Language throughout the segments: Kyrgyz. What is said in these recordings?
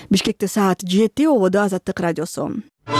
Бишкекте саат 7, ободо Азаттык радиосу.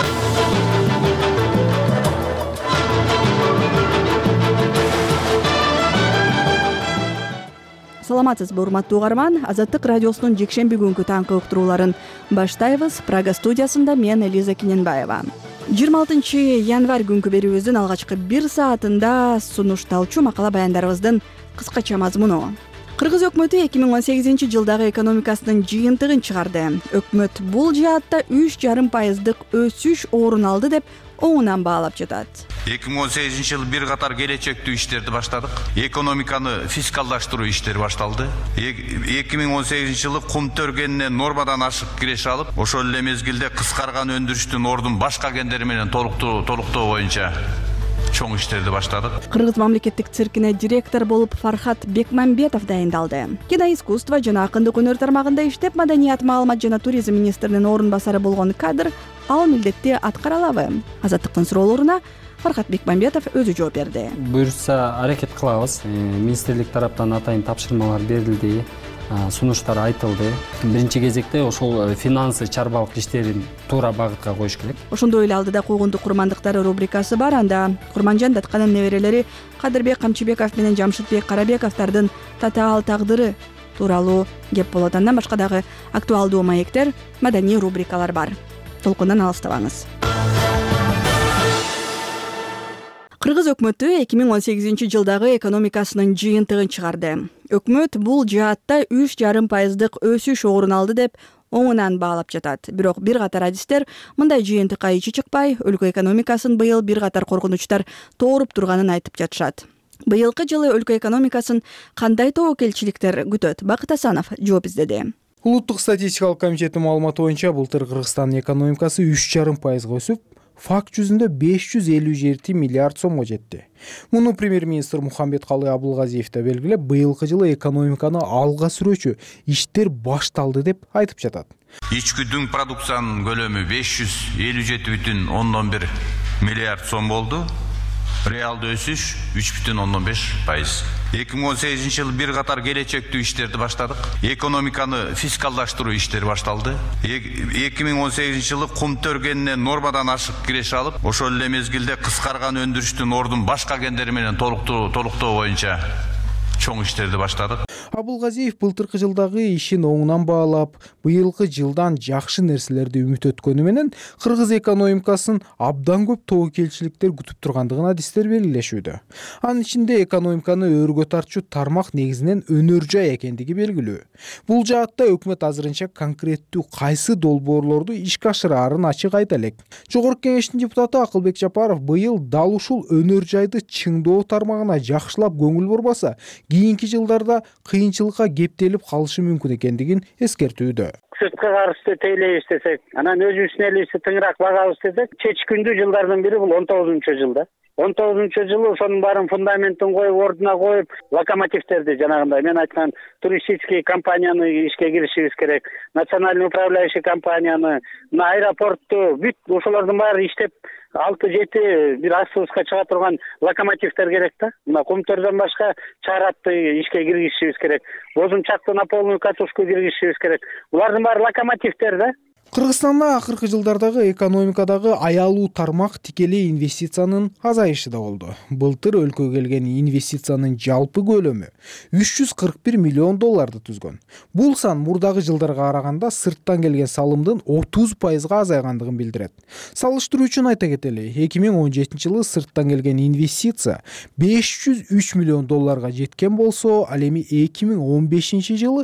Саламатсызбы, урматтуу угарман. Азаттык радиосунун жекшемби күнкү таңкы уктурууларын баштайбыз. Прага студиясында мен Элиза Киненбаева. 26 январь күнкү берүүбүздүн алгачкы 1 саатында сунушталчу макала баяндарыбыздын кыскача мазмуну. Кыргыз өкмөтү 2018 жылдагы экономикасынын жыйынтыгын чыгарды. Өкмөт бул жаатта 3,5% өсүш орун алды деп оңунан баалап жатат. 2018 жыл бир катар келечектүү иштерди баштадык. Экономиканы фискалдаштыруу иштери башталды. 2018 жылы кум төргенине нормадан ашык киреше алып, ошол эле мезгилде кыскарган өндүрүштүн ордун башка кендери менен толуктоо боюнча чоң иштерди баштадык. Кыргыз мамлекеттик циркине директор болуп Фархат Бекмамбетов дайындалды. Киноискусство жана акындык өнөр тармагында иштеп, маданият, маалымат жана туризм министринин орун басары болгон кадр ал милдетти аткара алабы? Азаттыктын суроолоруна Фархат Бекмамбетов өзү жооп берди. Буюрса аракет кылабыз. Министрлик тараптан атайын тапшырмалар берилди, сунуштар айтылды. Биринчи кезекте ошол финансы чарбалык иштерин туура багытка коюш керек. Ошондой эле алдыда куугундук курмандыктары рубрикасы бар. Анда Курманжан Датканын неберелери Кадырбек Камчыбеков менен Жамшытбек Карабековдордун татаал тагдыры тууралуу кеп болот. Андан башка дагы актуалдуу маектер, маданий рубрикалар бар. Толкундан алыстабаңыз. Кыргыз өкмөтү 2018 жылдагы экономикасынын жыйынтыгын чыгарды. Өкмөт бул жаатта 3,5% өсүш орун алды деп оңунан баалап жатат. Бирок бир катар адистер мындай жыйынтыкка ичи чыкпай, өлкө экономикасын быйыл бир катар коркунучтар тооруп турганын айтып жатышат. Быйылкы жылы өлкө экономикасын кандай тобокелчиликтер күтөт? Бакыт Асанов жооп издеди. Улуттук статистикалык комитеттин маалыматы боюнча былтыр Кыргызстандын экономикасы 3,5% өсүп, факт жүзүндө 557 миллиард сомго жетти. Муну премьер-министр Мухамбеткалый Абылгазиев да белгилеп, быйылкы жылы экономиканы алга сүрүүчү иштер башталды деп айтып жатат. Ички дүң продукциянын көлөмү 557,1 миллиард сом болду. Реалдуу өсүш 3,5%. 2018 жыл бир катар келечектүү иштерди баштадык. Экономиканы фискалдаштыруу иштери башталды. 2018 жылы кум төргенине нормадан ашык киреше алып, ошол эле мезгилде кыскарган өндүрүштүн ордун башка кендери менен толуктоо боюнча чоң иштерди баштадык. Абылгазиев былтыркы жылдагы ишин оңунан баалап, быйылкы жылдан жакшы нерселерди үмүт өткөнү менен кыргыз экономикасын абдан көп тобокелчиликтер күтүп тургандыгын адистер белгилешүүдө. Анын ичинде экономиканы өргө тартчу тармак негизинен өнөр жай экендиги белгилүү. Бул жаатта өкмөт азырынча конкреттүү кайсы долбоорлорду ишке ашыраарын ачык айта элек. Жогорку кеңештин депутаты Акылбек Жапаров быйыл дал ушул өнөр жайды чыңдоо тармагына жакшылап көңүл бурбаса, кийинки жылдарда кыйынчылыкка кептелип калышы мүмкүн экендигин эскертүүдө. Сырткы карызды тейлейбиз десек, анан өзүбүздүн элибизди тыңыраак багабыз десек, чечкиндүү жылдардын бири бул 19-жылда. 19-жылы ошонун баарын фундаментин коюп, ордуна коюп, локомотивтерди жанагындай мен айткан туристический компанияны ишке киришибиз керек, национальный управляющий компанияны, аэропортту, бүт ошолордун баары иштеп 6-7 бир автобуска чыга турган локомотивтер керек да. Мына кумтөрдөн башка чааратты ишке киргизишибиз керек. Бозумчакты на полную катушку киргизишибиз керек. Булардын баары локомотивтер да. Кыргызстанда акыркы жылдардагы экономикадагы аялуу тармак тикелей инвестициянын азайышы да болду. Былтыр өлкөгө келген инвестициянын жалпы көлөмү 341 миллион долларды түзгөн. Бул сан мурдагы жылдарга караганда сырттан келген салымдын 30% азайгандыгын билдирет. Салыштыруу үчүн айта кетели, 2017 жылы сырттан келген инвестиция 503 миллион долларга жеткен болсо, ал эми 2015 жылы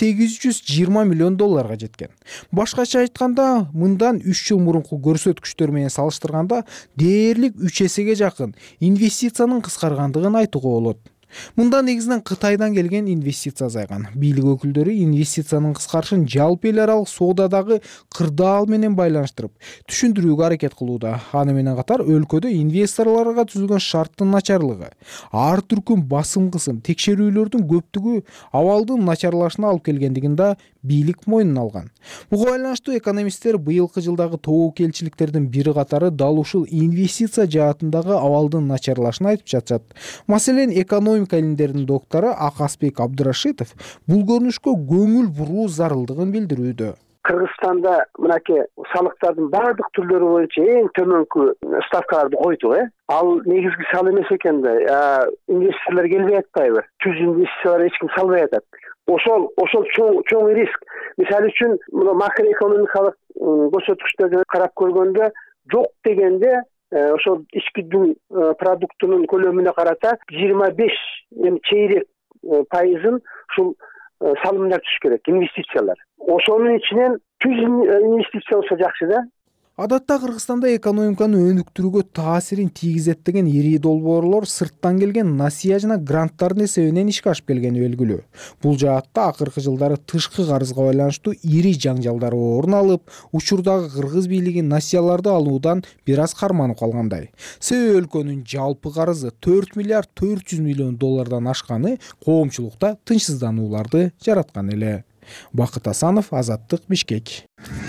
820 миллион долларга жеткен. Башкача айтканда, мындан 3 жыл мурунку көрсөткүчтөр менен салыштырганда дээрлик 3 эсеге жакын инвестициянын кыскаргандыгын айтууга болот. Мында негизинен Кытайдан келген инвестиция азайган. Бийлик өкүлдөрү инвестициянын кыскарышын жалпы эл аралык соодадагы кырдаал менен байланыштырып, түшүндүрүүгө аракет кылууда. Аны менен катар өлкөдө инвесторлорго түзүлгөн шарттын начарлыгы, ар түркүм басым кысым, текшерүүлөрдүн көптүгү абалдын начарлашына алып келгендигин да бийлик мойнуна алган. Буга байланыштуу экономисттер быйылкы жылдагы тобокелчиликтердин бир катары дал ушул инвестиция жаатындагы абалдын начарлашын айтып жатышат. Маселен, экономика илимдеринин доктору Акасбек Абдырашитов бул көрүнүшкө көңүл буруу зарылдыгын билдирүүдө. Кыргызстанда мынакей салыктардын баардык түрлөрү боюнча эң төмөнкү ставкаларды койду. Ал негизги сал эмес экен да. Инвесторлор келбей атпайбы? Түз инвестициялар эч ким салбай атат. Ошол чоң риск. Мисалы үчүн, мына макроэкономикалык көрсөткүчтөрдү карап көргөндө жок дегенде ошол ички продуктунун көлөмүнө карата 25 чейрек пайызын ушул салымдар түшүш керек, инвестициялар. Ошонун ичинен түз инвестиция болсо жакшы да. Адатта Кыргызстанда экономиканы өнүктүрүүгө таасирин тийгизет деген ири долбоорлор сырттан келген насыя жана гранттардын эсебинен ишке ашып келгени белгилүү. Бул жаатта акыркы жылдары тышкы карызга байланыштуу ири жаңжалдар орун алып, учурдагы кыргыз бийлиги насыяларды алуудан бир аз карманып калгандай. Себеби өлкөнүн жалпы карызы 4 миллиард 400 миллион доллардан ашканы коомчулукта тынчсызданууларды жараткан эле. Бакыт Асанов, Азаттык, Бишкек.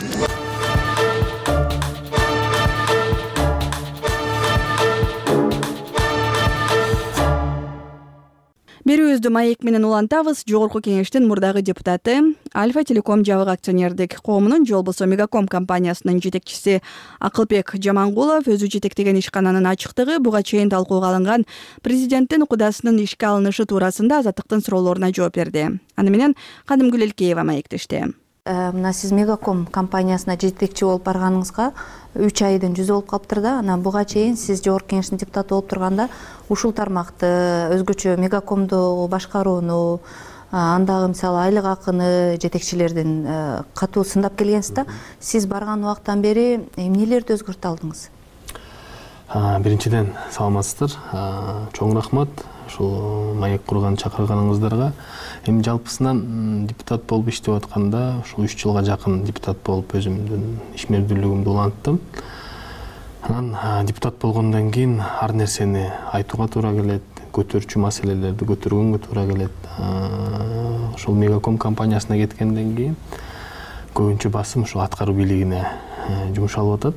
Берүүбүздү маек менен улантабыз. Жогорку кеңештин мурдагы депутаты, Альфа Телеком жабык акционердик коомунун же болбосо Мегаком компаниясынын жетекчиси Акылбек Жамангулов өзү жетектеген ишкананын ачыктыгы буга чейин талкууга алынган президенттин кудасынын ишке алынышы туурасында Азаттыктын суроолоруна жооп берди. Аны менен Кадымгүл Элкеева маектешти. Мына сиз Мегаком компаниясына жетекчи болуп барганыңызга 3 айдын жүзү болуп калыптыр да. Анан буга чейин сиз жогорку кеңештин депутаты болуп турганда ушул тармакты өзгөчө Мегакомду башкарууну, андагы мисалы айлык акыны жетекчилердин катуу сындап келгенсиз да. Сиз барган убактан бери эмнелерди өзгөртө алдыңыз? Биринчиден саламатсыздар. Чоң рахмат ушул маек курган чакырганыңыздарга. Эми жалпысынан депутат болуп иштеп атканда ушул 3 жылга жакын депутат болуп өзүмдүн ишмердүүлүгүмдү уланттым. Анан депутат болгондон кийин ар нерсени айтууга туура келет, көтөрчү маселелерди көтөргөнгө туура келет. Ошол Мегаком компаниясына кеткенден кийин көбүнчө басым ушул аткаруу бийлигине жумшалып атат.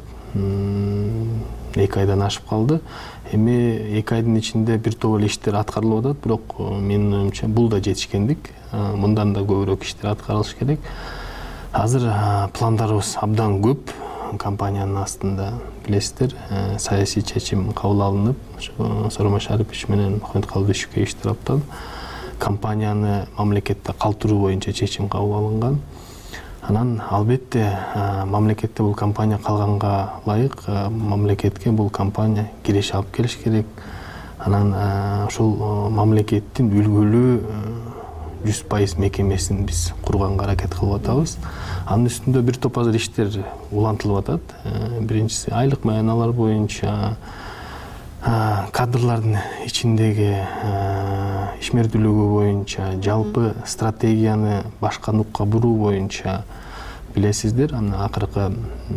2 айдан ашып калды. Эми 2 айдын ичинде бир топ эле иштер аткарылып атат, бирок менин оюмча бул да жетишкендик. Мындан да көбүрөөк иштер аткарылыш керек. Азыр пландарыбыз абдан көп. Компаниянын астында билесиздер, саясий чечим кабыл алынып, Сооронбай Шарипович менен Мухаммед Калдыбекович тараптан компанияны мамлекетте калтыруу боюнча чечим кабыл алынган. Анан албетте мамлекетте бул компания калганга ылайык, мамлекетке бул компания киреше алып келиш керек. Анан ушул мамлекеттин үлгүлүү 100% мекемесин биз курганга аракет кылып атабыз. Анын үстүндө бир топ азыр иштер улантылып атат. Биринчиси айлык маяналар боюнча, кадрлардын ичиндеги ишмердүүлүгү боюнча, жалпы стратегияны башка нукка буруу боюнча билесиздер. Акыркы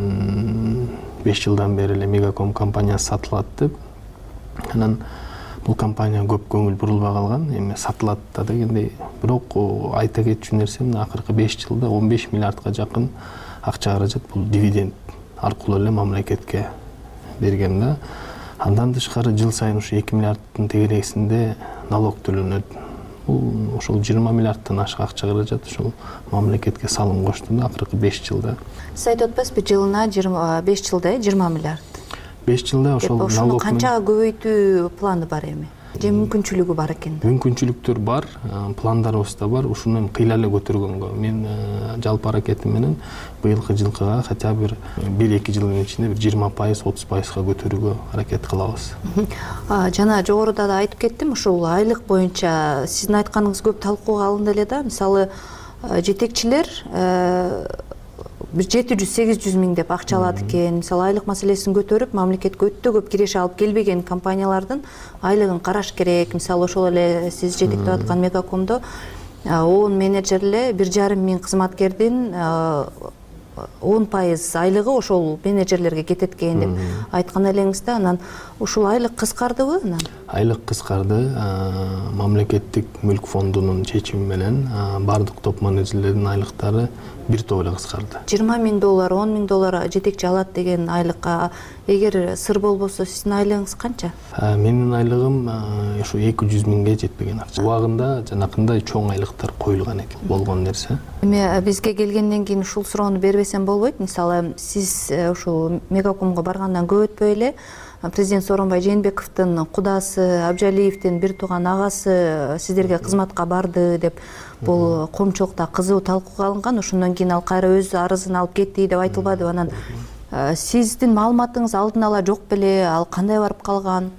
5 жылдан бери эле Мегаком компаниясы сатылат деп. Анан бул компания көп көңүл бурулбай калган. Эми сатылат дегендей, бирок айта кетчү нерсе акыркы 5 жылда 15 миллиардга жакын акча каражат бул дивиденд аркылуу эле мамлекетке берген да. Андан тышкары жыл сайын ушу 2 миллиарддын тегерегинде налог төлөнөт. Бул ошол 20 миллиардтан ашык акча каражат ушул мамлекетке салым кошту да акыркы 5 жылда. Сиз айтып атпайсызбы, жылына 5 жылда 20 миллиард. 5 жылда ошол налог канчага көбөйтүү планы бар эми? Же мүмкүнчүлүгү бар экен? Мүмкүнчүлүктөр бар, пландарыбыз да бар. Ушуну эми кыйла эле көтөргөнгө мен жалпы аракетим менен быйылкы жылкыга хотя бир 1-2 жылдын ичинде бир 20%, 30%га көтөрүүгө аракет кылабыз. Жана жогоруда да айтып кеттим, ушул айлык боюнча сиздин айтканыңыз көп талкууга алынды эле да. Мисалы, жетекчилер бир 700-800 миң деп акча алат экен. Мисалы, айлык маселесин көтөрүп, мамлекетке өтө көп киреше алып келбеген компаниялардын айлыгын караш керек. Мисалы, ошол эле сиз жетектеп аткан Мегакомдо 10 менеджер эле 1,5 миң кызматкердин 10% айлыгы ошол менеджерлерге кетет экен деп айткан элеңиз да, анан ушул айлык кыскардыбы? Анан айлык кыскарды. Мамлекеттик мүлк фондунун чечими менен бардык топ менеджерлердин айлыктары бир топ эле кыскарды. $20,000, $10,000 жетекчи алат деген айлыкка эгер сыр болбосо сиздин айлыгыңыз канча? Менин айлыгым ушу 200,000 жетпеген акча. Убагында жанакындай чоң айлыктар коюлган экен, болгон нерсе. Эми бизге келгенден кийин ушул суроону бербесем болбойт. Мисалы, сиз ушул Мегакомго баргандан көп өтпөй эле президент Сооронбай Жээнбековдун кудасы, Абжалиевдин бир тууган агасы сиздерге кызматка барды деп бул коомчулукта кызуу талкууга алынган. Ошондон кийин ал кайра өз арызын алып кетти деп айтылбадыбы? Анан сиздин маалыматыңыз алдын ала жок беле? Ал кандай барып калган?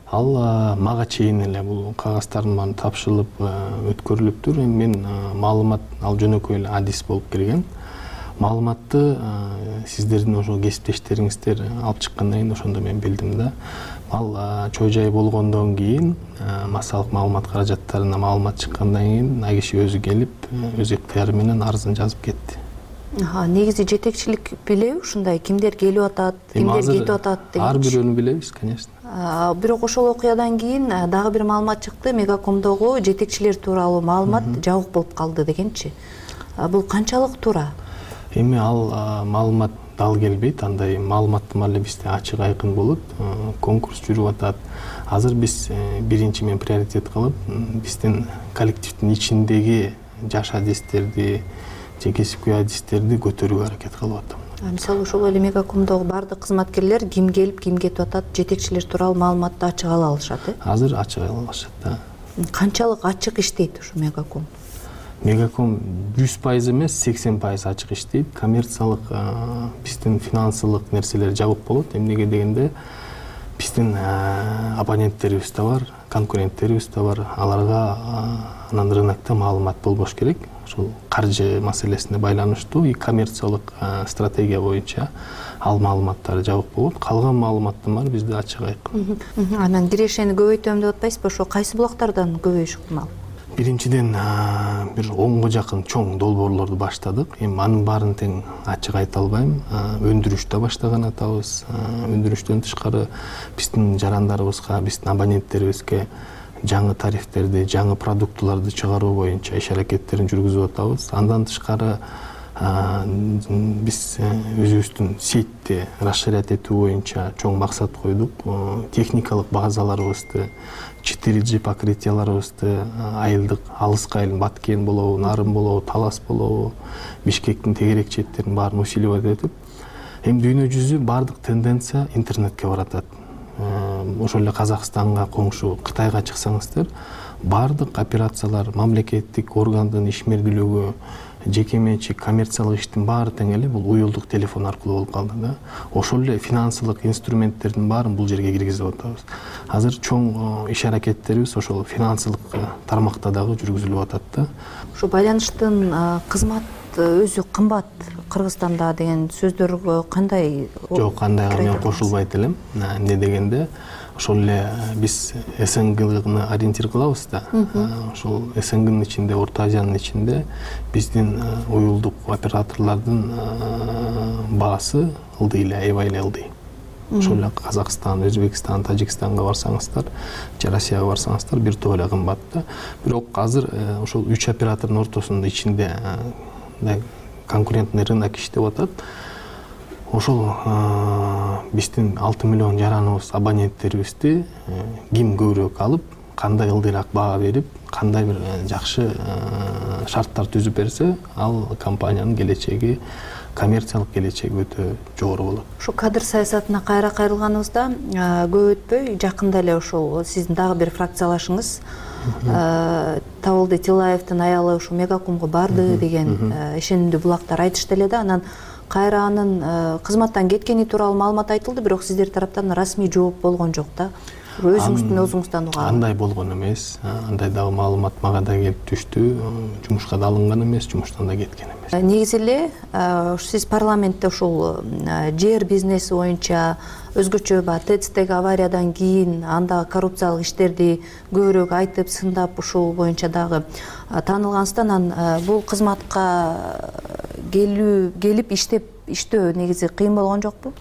Ал мага чейин эле бул кагаздардын баары тапшырылып өткөрүлүптүр. Мен маалымат ал жөнөкөй эле адис болуп келген. Маалыматты сиздердин ошо кесиптештериңиздер алып чыккандан кийин ошондо мен билдим да. Ал чой жай болгондон кийин массалык маалымат каражаттарына маалымат чыккандан кийин ал киши өзү келип, өз ыктыяры менен арызын жазып кетти. Негизи жетекчилик билеби ушундай кимдер келип атат, кимдер кетип атат деген? Ар бирөөнү билебиз, конечно. Бирок ошол окуядан кийин дагы бир маалымат чыкты, Мегакомдогу жетекчилер тууралуу маалымат жабык болуп калды дегенчи. Бул канчалык туура? Эми ал маалымат дал келбейт, андай маалыматтын баары бизде ачык айкын болот. Конкурс жүрүп атат. Азыр биз биринчи мен приоритет кылып, биздин коллективдин ичиндеги жаш адистерди, же кесипкөй адистерди көтөрүүгө аракет кылып атам. Мисалы, ошол эле Мегакомдогу бардык кызматкерлер ким келип, ким кетип атат, жетекчилер тууралуу маалыматты ачык ала алышат, Азыр ачык ала алышат да. Канчалык ачык иштейт ушу Мегаком? Мегаком 100% эмес, 80% ачык иштейт. Коммерциялык биздин финансылык нерселер жабык болот. Эмнеге дегенде биздин абоненттерибиз да бар, конкуренттерибиз да бар. Аларга анан рынокто маалымат болбош керек. Ушул каржы маселесине байланыштуу и коммерциялык стратегия боюнча ал маалыматтар жабык болот. Калган маалыматтын баары бизде ачык айкын. Анан кирешени көбөйтөм деп атпайсызбы? Ошо кайсы булактардан көбөйүш ыктымал? Биринчиден бир 10го жакын чоң долбоорлорду баштадык. Эми анын баарын тең ачык айта албайм. Өндүрүштө баштаган атабыз. Өндүрүштөн тышкары биздин жарандарыбызга, биздин абоненттерибизге жаңы тарифтерди, жаңы продуктуларды чыгаруу боюнча иш аракеттерин жүргүзүп атабыз. Андан тышкары биз өзүбүздүн сетти расширять этүү боюнча чоң максат койдук. Техникалык базаларыбызды, 4G покрытияларыбызды айылдык, алыска айыл, Баткен болобу, Нарын болобу, Талас болобу, Бишкектин тегерек четтерин баарын усиливать этип, эми дүйнө жүзү бардык тенденция интернетке баратат. Ошол эле Казакстанга, коңшу Кытайга чыксаңыздар, бардык операциялар, мамлекеттик органдын ишмердүүлүгү, жеке менчик коммерциялык иштин баары тең эле бул уюлдук телефон аркылуу болуп калды да. Ошол эле финансылык инструменттердин баарын бул жерге киргизип атабыз. Азыр чоң иш аракеттерибиз ошол финансылык тармакта дагы жүргүзүлүп атат да. Ушу байланыштын кызмат өзү кымбат Кыргызстанда деген сөздөргө кандай? Жок, кандайга мен кошулбайт элем. Эмне дегенде ошол эле биз СНГны ориентир кылабыз да. Ошол СНГнын ичинде, Орто Азиянын ичинде биздин уюлдук операторлордун баасы ылдый эле, аябай эле ылдый. Ошол эле Казакстан, Өзбекстан, Тажикстанга барсаңыздар, же Россияга барсаңыздар бир топ эле кымбат да. Бирок азыр ошол 3 оператордун ортосунда ичинде конкурентный рынок иштеп атат. Ошол биздин 6 миллион жараныбыз, абоненттерибизди ким көбүрөөк алып, кандай ылдыйраак баа берип, кандай бир жакшы шарттар түзүп берсе, ал компаниянын келечеги, коммерциялык келечеги өтө жогору болот. Ушу кадр саясатына кайра кайрылганыбызда көп өтпөй жакында эле ошол сиздин дагы бир фракциялашыңыз Табылды Тилаевдин аялы ушу Мегакомго барды деген ишенимдүү булактар айтышты эле да. Анан кайра анын кызматтан кеткени тууралуу маалымат айтылды, бирок сиздер тараптан расмий жооп болгон жок да. өзүңүздүн оозуңуздан угабы? Андай болгон эмес, андай дагы маалымат мага да келип түштү. Жумушка да алынган эмес, жумуштан да кеткен эмес. Негизи эле сиз парламентте ушул жер бизнеси боюнча өзгөчө баягы ТЭЦтеги авариядан кийин андагы коррупциялык иштерди көбүрөөк айтып, сындап ушул боюнча дагы таанылгансыздан, анан бул кызматка келип иштөө негизи кыйын болгон жокпу?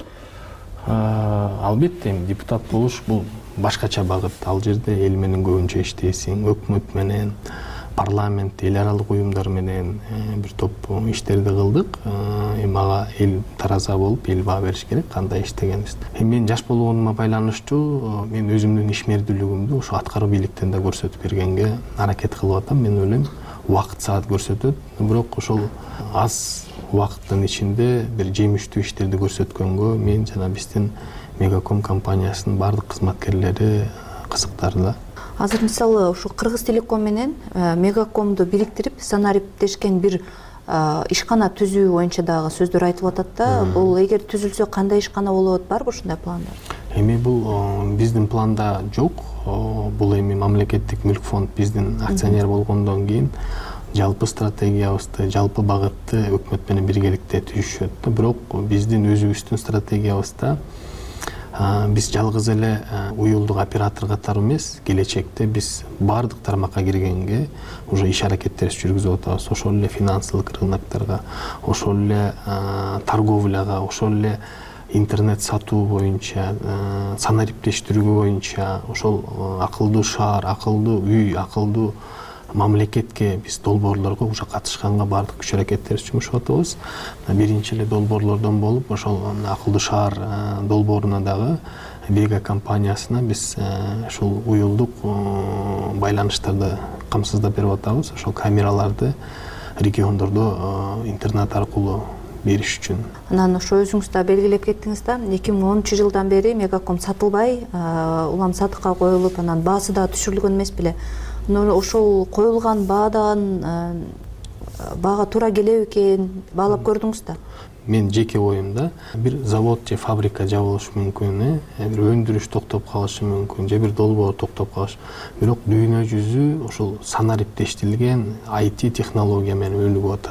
Албетте, депутат болуш бул башкача багыт. Ал жерде эл менен көбүнчө иштейсиң, өкмөт менен, парламент, эл аралык уюмдар менен бир топ иштерди кылдык. Мага эл тараза болуп, эл баа бериш керек кандай иштегенибизди. Мен жаш болгонума байланыштуу, мен өзүмдүн ишмердүүлүгүмдү ушу аткаруу бийликтен да көрсөтүп бергенге аракет кылып атам. Мен ойлойм, убакыт саат көрсөтөт, бирок ошол аз убакыттын ичинде бир жемиштүү иштерди көрсөткөнгө мен жана биздин Мегаком компаниясынын бардык кызматкерлери кызыктар да. Азыр мисалы ушу Кыргыз Телеком менен Мегакомду бириктирип санариптешкен бир ишкана түзүү боюнча дагы сөздөр айтылып атат да. Бул эгер түзүлсө кандай ишкана болот, барбы ушундай пландар? Бул биздин планда жок. Бул мамлекеттик мүлк фонд биздин акционер болгондон кийин жалпы стратегиябызды, жалпы багытты өкмөт менен биргеликте түзүшөт. Бирок биздин өзүбүздүн стратегиябызда биз жалгыз эле уюлдук оператор катары эмес, келечекте биз бардык тармакка киргенге уже иш аракеттерибизди жүргүзүп атабыз. Ошол эле финансылык рынокторго, ошол эле торговляга, ошол эле интернет сатуу боюнча, санариптештирүү боюнча, ошол акылдуу шаар, акылдуу үй, акылдуу мамлекетке биз долбоорлорго уже катышканга бардык күч аракеттерибизди жумшап атабыз. Биринчи эле долбоорлордон болуп, ошол акылдуу шаар долбооруна дагы Вега компаниясына биз ушул уюлдук байланыштарды камсыздап берип атабыз. Ошол камераларды региондордо интернет аркылуу бериш үчүн. Анан ошо өзүңүз да белгилеп кеттиңиз да, 2010-жылдан бери Мегаком сатылбай, улам сатыкка коюлуп, анан баасы да түшүрүлгөн эмес беле. Ошол коюлган баадан баага туура келеби экен, баалап көрдүңүз да? Мен жеке оюмда бир завод же фабрика жабылышы мүмкүн, бир өндүрүш токтоп калышы мүмкүн, же бир долбоор токтоп калышы. Бирок дүйнө жүзү ошол санариптештирилген IT технология менен өнүгүп атат.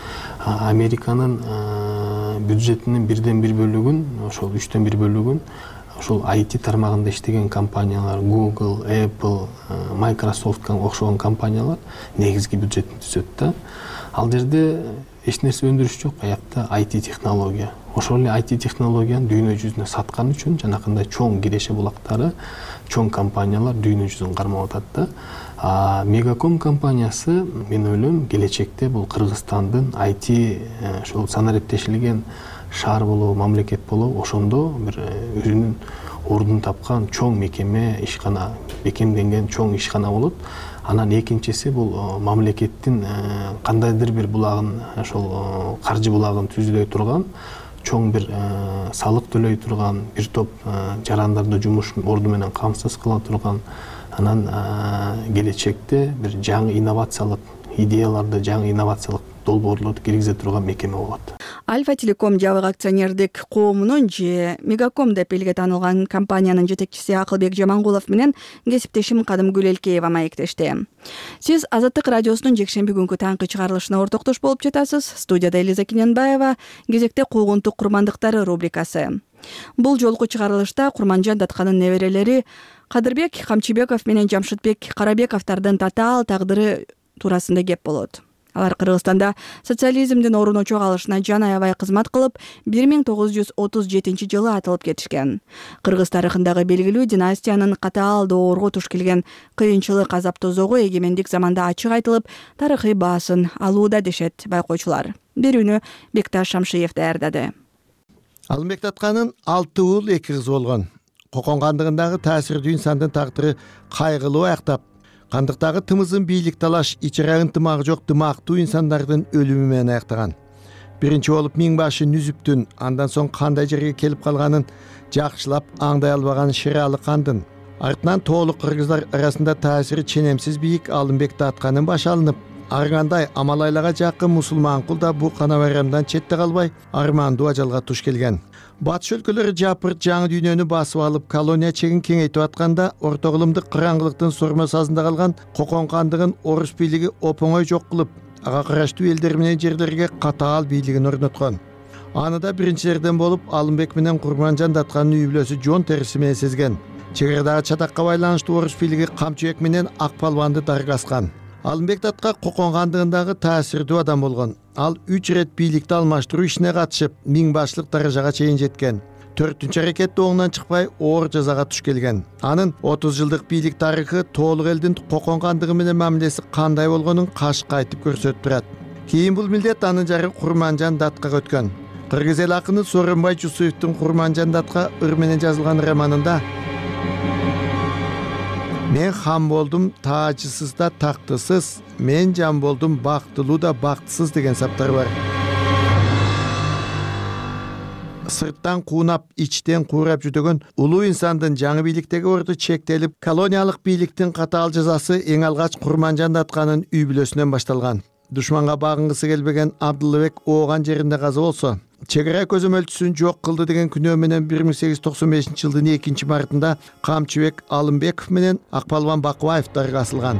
Американын бюджетинин 1/1 бөлүгүн, ошол 3/1 бөлүгүн ошол IT тармагында иштеген компаниялар, Google, Apple, Microsoft окшогон компаниялар негизги бюджетин түзөт да. Ал жерде эч нерсе өндүрүш жок, аякта IT технология. Ошол эле IT технологияны дүйнө жүзүнө саткан үчүн жанакындай чоң киреше булактары, чоң компаниялар дүйнө жүзүн кармап атат да. Мегаком компаниясы, мен ойлойм, келечекте бул Кыргызстандын IT ошол санариптешилген шаар болобу, мамлекет болобу, ошондо бир өзүнүн ордун тапкан чоң мекеме, ишкана, бекемденген чоң ишкана болот. Анан экинчиси бул мамлекеттин кандайдыр бир булагын, ошол каржы булагын түздөй турган, чоң бир салык төлөй турган, бир топ жарандарды жумуш орду менен камсыз кыла турган, анан келечекте бир жаңы инновациялык идеяларды, жаңы инновациялык долбоорлорду киргизе турган мекеме болот. Альфа Телеком жабык акционердик коомунун же Мегаком деп элге таанылган компаниянын жетекчиси Акылбек Жамангулов менен кесиптешим Кадымгүл Элкеева маектешти. Сиз Азаттык радиосунун жекшемби күнкү таңкы чыгарылышына ортоктош болуп жатасыз. Студияда Элиза Киненбаева, кезекте куугунтук курмандыктары рубрикасы. Бул жолку чыгарылышта Курманжан Датканын неберелери Кадырбек Камчыбеков менен Жамшытбек Карабековдардын татаал тагдыры туурасында кеп болот. Алар Кыргызстанда социализмдин орун очок алышына жан аябай кызмат кылып, 1937-жылы атылып кетишкен. Кыргыз тарыхындагы белгилүү династиянын катаал доорго туш келген кыйынчылык азап тозогу эгемендик заманда ачык айтылып, тарыхый баасын алууда дешет байкоочулар. Берүүнү Бекташ Шамшиев даярдады. Алымбек Датканын 6 уул 2 кыз болгон. Кокон кандыгындагы таасирдүү инсандын тагдыры кайгылуу аяктап, кандыктагы тымызын бийлик талаш, ичере ынтымагы жок дымактуу инсандардын өлүмү менен аяктаган. Биринчи болуп миңбашы Нүзүптүн андан соң кандай жерге келип калганын жакшылап аңдай албаган Ширалы кандын, артынан тоолук кыргыздар арасында таасири ченемсиз бийик Алымбек Датканын башы алынып, ар кандай Амалайлага жакын мусулман кул да бул кана байрамдан четте калбай армандуу ажалга туш келген. Батыш өлкөлөрү жапырт жаңы дүйнөнү басып алып колония чегин кеңейтип атканда орто кылымдык караңгылыктын сормо сазында калган Кокон хандыгын орус бийлиги опоңой жок кылып, ага караштуу элдер менен жерлерге катаал бийлигин орноткон. Аны да биринчилерден болуп Алымбек менен Курманжан Датканын үй бүлөсү жон териси менен сезген. Чегарадагы чатакка байланыштуу орус бийлиги Камчыбек менен Ак Палбанды даргаскан. Алымбек Датка Кокон хандыгындагы таасирдүү адам болгон. Ал 3 рет бийликти алмаштыруу ишине катышып, миңбашчылык даражага чейин жеткен. 4-үнчү аракетте оңунан чыкпай оор жазага туш келген. Анын 30 жылдык бийлик тарыхы толук элдин Кокон хандыгы менен мамилеси кандай болгонун кашка айтып көрсөтүп турат. Кийин бул милдет анын жары Курманжан Даткага өткөн. Кыргыз эл акыны Сооронбай Жусуевдин Курманжан Датка ыр менен жазылган романында мен хан болдум таажысыз да тактысыз, мен жан болдум бактылуу да бактысыз деген саптар бар. Сырттан куунап, ичтен куурап жүдөгөн улуу инсандын жаңы бийликтеги орду чектелип, колониялык бийликтин катаал жазасы эң алгач Курманжан Датканын үй бүлөсүнөн башталган. Душманга багынгысы келбеген Абдылбек ооган жеринде каза болсо, чегара көзөмөлчүсүн жок кылды деген күнөө менен 1895-жылдын 2-мартында Камчыбек Алымбеков менен Акпалбан Бакыбаев даргасылган.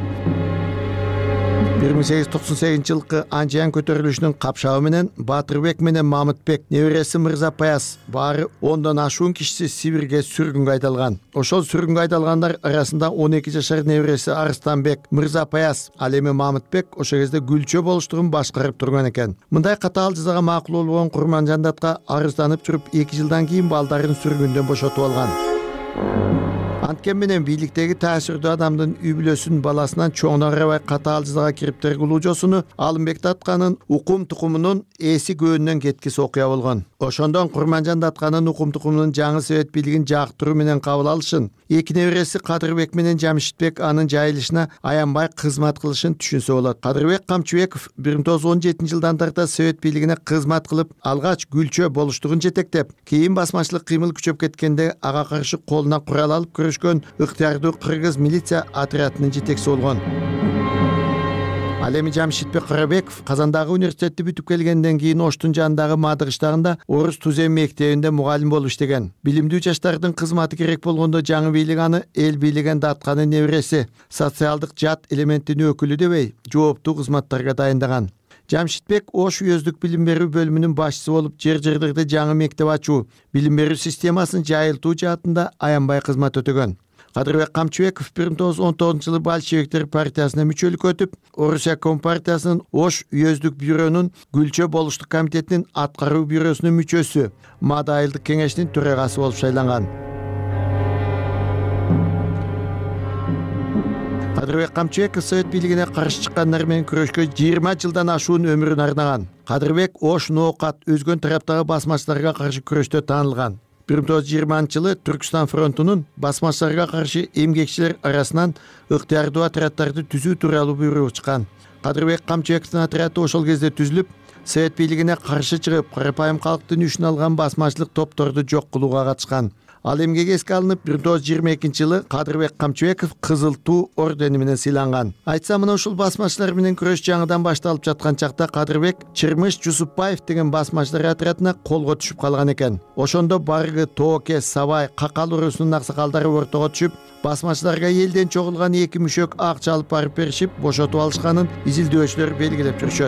1898-жылкы Анжиян көтөрүлүшүнүн капшабы менен Батырбек менен Мамытбек, небереси Мырза Паяз баары 10дон ашуун кишиси Сибирге сүргүнгө айдалган. Ошол сүргүнгө айдалгандар арасында 12 жашар небереси Арстанбек, Мырза Паяз, ал эми Мамытбек ошол кезде Гүлчө болуштугун башкарып турган экен. Мындай катаал жазага макул болгон Курманжан Датка арызданып жүрүп 2 жылдан кийин балдарын сүргүндөн бошотуп алган. Анткен менен бийликтеги таасирдүү адамдын үй бүлөсүн баласынан чоңуна карабай катаал жазага кирип тергилүү жосуну Алымбек Датканын укум тукумунун эси көөнүнөн кеткис окуя болгон. Ошондон Курманжан Датканын укум тукумунун жаңы совет бийлигин жактыруу менен кабыл алышын, эки небереси Кадырбек менен Жамшитбек анын жайылышына аянбай кызмат кылышын түшүнсө болот. Кадырбек Камчыбеков 1917-жылдан тарта совет бийлигине кызмат кылып, алгач Гүлчө болуштугун жетектеп, кийин басмачылык кыймыл күчөп кеткенде ага каршы колуна курал алып көрүшкөн ыктыярдуу кыргыз милиция отрядынын жетекчиси болгон. Ал эми Жамшитбек Карабеков Казандагы университетти бүтүп келгенден кийин Оштун жанындагы Мадыгыштагында орус тузем мектебинде мугалим болуп иштеген. Билимдүү жаштардын кызматы керек болгондо жаңы бийлик аны эл бийлеген Датканын небереси, социалдык жат элементтин өкүлү дебей, жооптуу кызматтарга дайындаган. Жамшитбек Ош уездик билим берүү бөлүмүнүн башчысы болуп, жер-жерлерде жаңы мектеп ачуу, билим берүү системасын жайылтуу жаатында аянбай кызмат өтөгөн. Кадырбек Камчыбеков 1919-жылы большевиктер партиясына мүчөлүккө өтүп, Орусия компартиясынын Ош уездик бюронун Гүлчө болуштук комитетинин аткаруу бюросунун мүчөсү, Мада айылдык кеңешинин төрагасы болуп шайланган. Кадырбек Камчыбеков совет бийлигине каршы чыккандар менен күрөшкө 20 жылдан ашуун өмүрүн арнаган. Кадырбек Ош, Ноокат, өзгөн тараптагы басмачыларга каршы күрөштө таанылган. 1920-жылы Түркстан фронтунун басмачыларга каршы эмгекчилер арасынан ыктыярдуу отряддарды түзүү тууралуу буйрук чыккан. Кадырбек Камчыбековдун отряды ошол кезде түзүлүп, совет бийлигине каршы чыгып, карапайым калктын үчүн алган басмачылык топторду жок кылууга катышкан. Ал эмгеги эске алынып 1922-жылы Кадырбек Камчыбеков Кызыл Туу ордени менен сыйланган. Айтсам, мына ушул басмачылар менен күрөш жаңыдан башталып жаткан чакта Кадырбек Чырмыш Жусупбаев деген басмачылар отрядына колго түшүп калган экен. Ошондо Баргы, Тооке, Сабай, Какал урусунун аксакалдары ортого түшүп, басмачыларга элден чогулган 2 мүшөк акча алып барып беришип, бошотуп алышканын изилдөөчүлөр белгилеп жүрүшөт.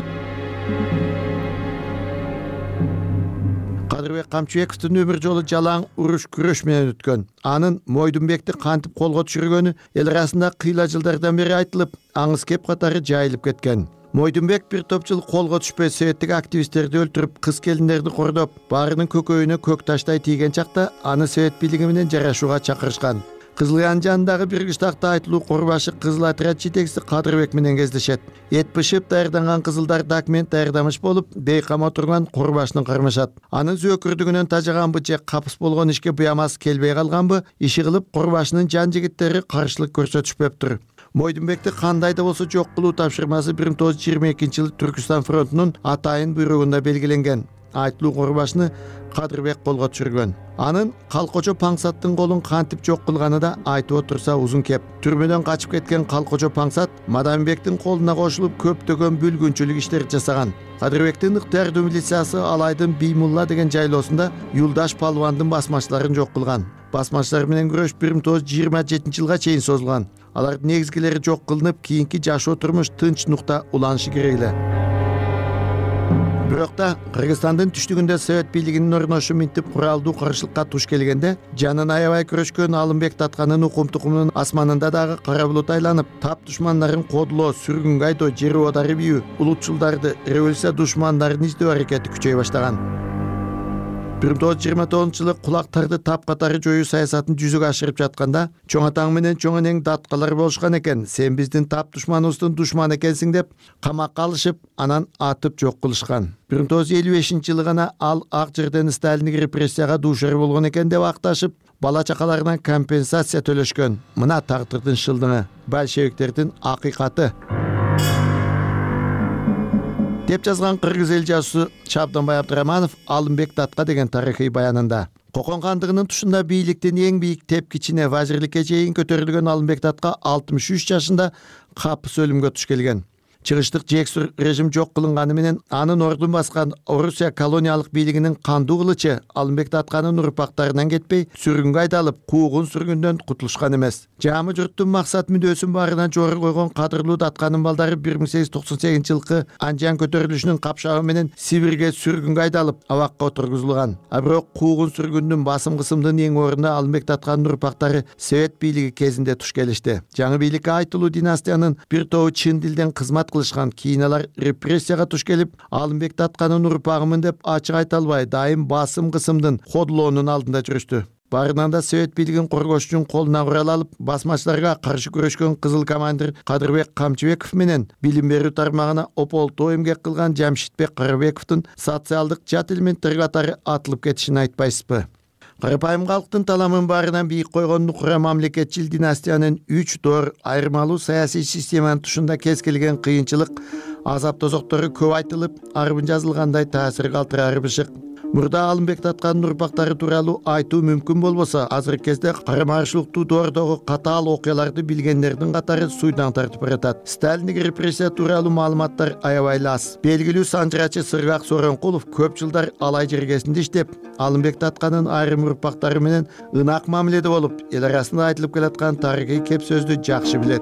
Кадырбек Камчыбековдун өмүр жолу жалаң уруш күрөш менен өткөн. Анын Мойдунбекти кантип колго түшүргөнү эл арасында кыйла жылдардан бери айтылып, аңыз кеп катары жайылып кеткен. Мойдунбек бир топ жыл колго түшпөй советтик активисттерди өлтүрүп, кыз келиндерди кордоп, баарынын көкөйүнө көк таштай тийген чакта аны совет бийлиги менен жарашууга чакырышкан. Кызылыян жанындагы бир кыштакта айтылуу Корбашы кызыл отряд жетекчиси Кадырбек менен кездешет. Эт бышып даярданган кызылдар документ даярдамыш болуп, бейкам отурган Корбашны кармашат. Анын зөөкүрдүгүнөн тажаганбы же капыс болгон ишке буямасы келбей калганбы, иши кылып Корбашнын жан жигиттери каршылык көрсөтүшпөптүр. Мойдунбекти кандай да болсо жок кылуу тапшырмасы 1922-жылы Түркстан фронтунун атайын буйругунда белгиленген. айтылуу корбашны Кадырбек колго түшүргөн. Анын Калкочо Паңсаттын колун кантип жок кылганы да айтып отурса узун кеп. Түрмөдөн качып кеткен Калкочо Паңсат Мадамбектин колуна кошулуп көптөгөн бүлгүнчүлүк иштер жасаган. Кадырбектин ыктыярдуу милициясы Алайдын Биймулла деген жайлоосунда Юлдаш Палвандын басмачыларын жок кылган. Басмачылар менен күрөш 1927-жылга чейин созулган. Алардын негизгилери жок кылынып, кийинки жашоо турмуш тынч нукта уланышы керек эле. Бирок да Кыргызстандын түштүгүндө Совет бийлигинин орношу минтип куралдуу каршылыкка туш келгенде, жанын аябай күрөшкөн Алымбек Татканын укум-тукумунун асманында дагы кара булут айланып, тап душмандарын кодулоо, сүргүнгө айдоо, жер оодарып ийүү, улутчулдарды, революция душмандарын издөө аракети күчөй баштаган. 1929-жылы кулактарды тап катары жоюу саясатын жүзөгө ашырып жатканда, чоң атаң менен чоң энең даткалар болушкан экен. Сен биздин тап душманыбыздын душманы экенсиң деп камакка алышып, анан атып жок кылышкан. 1955-жылы гана ал ак жерден Сталиндик репрессияга дуушар болгон экен деп акташып, бала чакаларына компенсация төлөшкөн. Мына тагдырдын шылдыңы, большевиктердин акыйкаты деп жазган кыргыз эл жазуусу Шабданбай Абдыраманов Алымбек Татка деген тарыхый баянында. Кокон хандыгынын тушунда бийликтин эң бийик тепкичине вазирликке чейин көтөрүлгөн Алымбек Татка 63 жашында капыс өлүмгө туш келген. Чыгыштык жексур режим жок кылынганы менен анын ордун баскан Орусия колониялык бийлигинин кандуу кылычы Алымбек Татканын урпактарынан кетпей, сүргүнгө айдалып, куугун сүргүндөн кутулушкан эмес. Жамы журттун максат мүдөөсүн баарынан жогору койгон кадырлуу Татканын балдары 1898-жылкы Анжан көтөрүлүшүнүн капшабы менен Сибирге сүргүнгө айдалып, абакка отургузулган. А бирок куугун сүргүндүн басым кысымдын эң ордуна Алымбек Татканын урпактары Совет бийлиги кезинде туш келишти. Жаңы бийликке айтылуу династиянын бир тобу чын дилден кызмат кылышкан. Кийин алар репрессияга туш келип, Алымбек Татканын урпагымын деп ачык айта албай, дайым басым кысымдын кодулоонун алдында жүрүштү. Барынан да Совет бийлигин коргош үчүн колуна курал алып, басмачыларга каршы күрөшкөн кызыл командир Кадырбек Камчыбеков менен билим берүү тармагына ополтоо эмгек кылган Жамшитбек Карабековдун социалдык жат элементтер катары атылып кетишин айтпайсызбы? Карапайым калктын таламын баарынан бийик койгон нукура мамлекетчил династиянын 3 доор айырмалуу саясий системанын тушунда кез келген кыйынчылык, азап тозоктору көп айтылып, арбын жазылгандай таасир калтырары бышык. Мурда Алымбек Татканын урпактары тууралуу айтуу мүмкүн болбосо, азыркы кезде карама-каршылыктуу доордогу катаал окуяларды билгендердин катары суйдан тартып баратат. Сталиндик репрессия тууралуу маалыматтар аябай аз. Белгилүү санжырачы Сыргак Сооронкулов көп жылдар Алай жергесинде иштеп, Алымбек Татканын айрым урпактары менен ынак мамиледе болуп, эл арасында айтылып келаткан тарыхый кеп сөздү жакшы билет.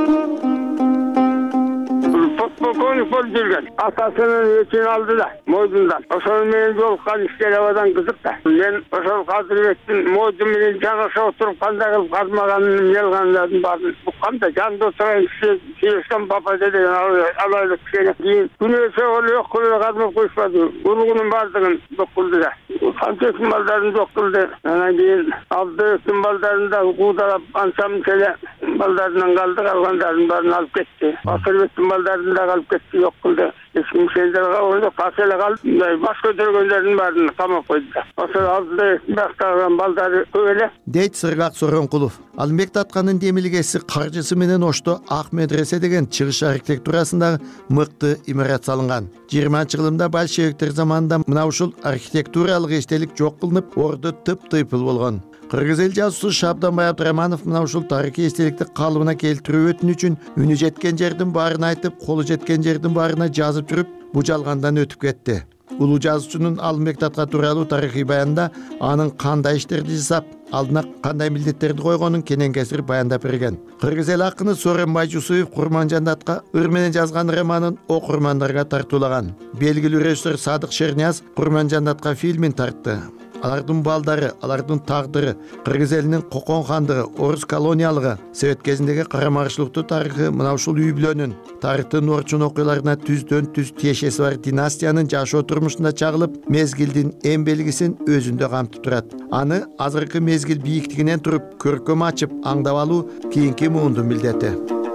Полковник болуп жүргөн. Атасынын өчүн алды да, мойдундан. Ошол менен жолуккан иштер абадан кызык да. Мен ошол Кадырбектин мойду менен жагыша отуруп кандай кылып казмаганын, мелгандарын баарын уккам да, жанында отурган киши папа деген алайлык киши. Кийин күнөөсө эле окуя казмап коюшпады. Уругунун баардыгын жок кылды да. Канчесин балдарын жок кылды. Анан кийин Абдыбектин балдарын да куудалап, анча-мынча эле балдарынан калды, калгандарын баарын алып кетти. Асырбектин балдарын да алып кетти, жок кылды. Ешким сендерге ойлоп, касела калды. Баш көтөргөндөрдүн баарын камап койду. Ошол Абдыбектин бактаган балдары көп эле. Дейт Сыргак Сооронкулов. Алымбек Татканын демилгеси каржысы менен Ошто Ак медресе деген чыгыш архитектурасындагы мыкты имарат салынган. 20-жылында большевиктер заманында мына ушул архитектуралык эстелик жок кылынып, орду тып-тыйпыл болгон. Кыргыз эл жазуусу Шабданбай Абдыраманов мына ушул тарыхый эстеликти калыбына келтирүү өтүнүчүн үнү жеткен жердин баарын айтып, колу жеткен жердин баарына жазып жүрүп, бу жалгандан өтүп кетти. Улуу жазуучунун Алымбек Татка тууралуу тарыхый баянында анын кандай иштерди жасап, алдына кандай милдеттерди койгонун кенен кесир баяндап берген. Кыргыз эл акыны Сооронбай Байжусуев Курманжан Татка ыр менен жазган романын окурмандарга тартуулаган. Белгилүү режиссер Садык Шернияз Курманжан Татка фильмин тартты. Алардын балдары, алардын тагдыры, Кыргыз элинин Кокон хандыгы, Орус колониялыгы, Совет кезиндеги карама-каршылыктуу тарыхы мына ушул үй бүлөнүн тарыхтын орчун окуяларына түздөн-түз тиешеси бар династиянын жашоо турмушунда чагылып, мезгилдин эң белгисин өзүндө камтып турат. Аны азыркы мезгил бийиктигинен туруп, көркөм ачып, аңдап алуу кийинки муундун милдети.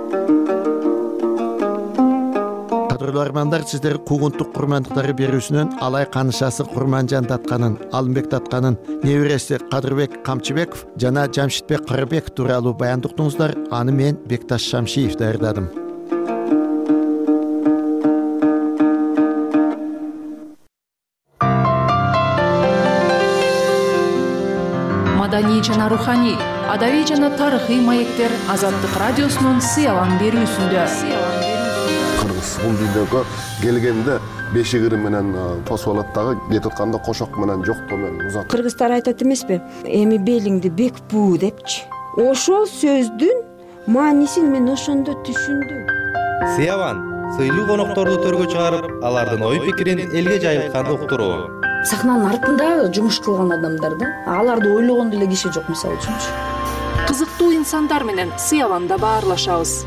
Армандар, сиздер куугунтук курмандыктары берүүсүнөн Алай канышасы Курманжан Татканын, Алымбек Татканын небереси Кадырбек Камчыбеков жана Жамшитбек Карабеков тууралуу баянды уктуңуздар. Аны мен Бекташ Шамшиев даярдадым. маданий жана руханий, адабий жана тарыхый маектер Азаттык радиосунун сыялан берүүсүндө. Кыргыз бул дүйнөгө келгенде бешигири менен тосуп алат дагы, кетип атканда кошок менен жоктоо менен узат. Кыргыздар айтат эмеспи, эми белиңди бек буу депчи. Ошол сөздүн маанисин мен ошондо түшүндүм. Сыяван сыйлуу конокторду төргө чыгарып, алардын ой пикирин элге жайылтканды уктуруу. Сахнанын артында жумуш кылган адамдар да, аларды ойлогондо эле киши жок, мисалы үчүнчү. Кызыктуу инсандар менен Сыяванда баарлашабыз.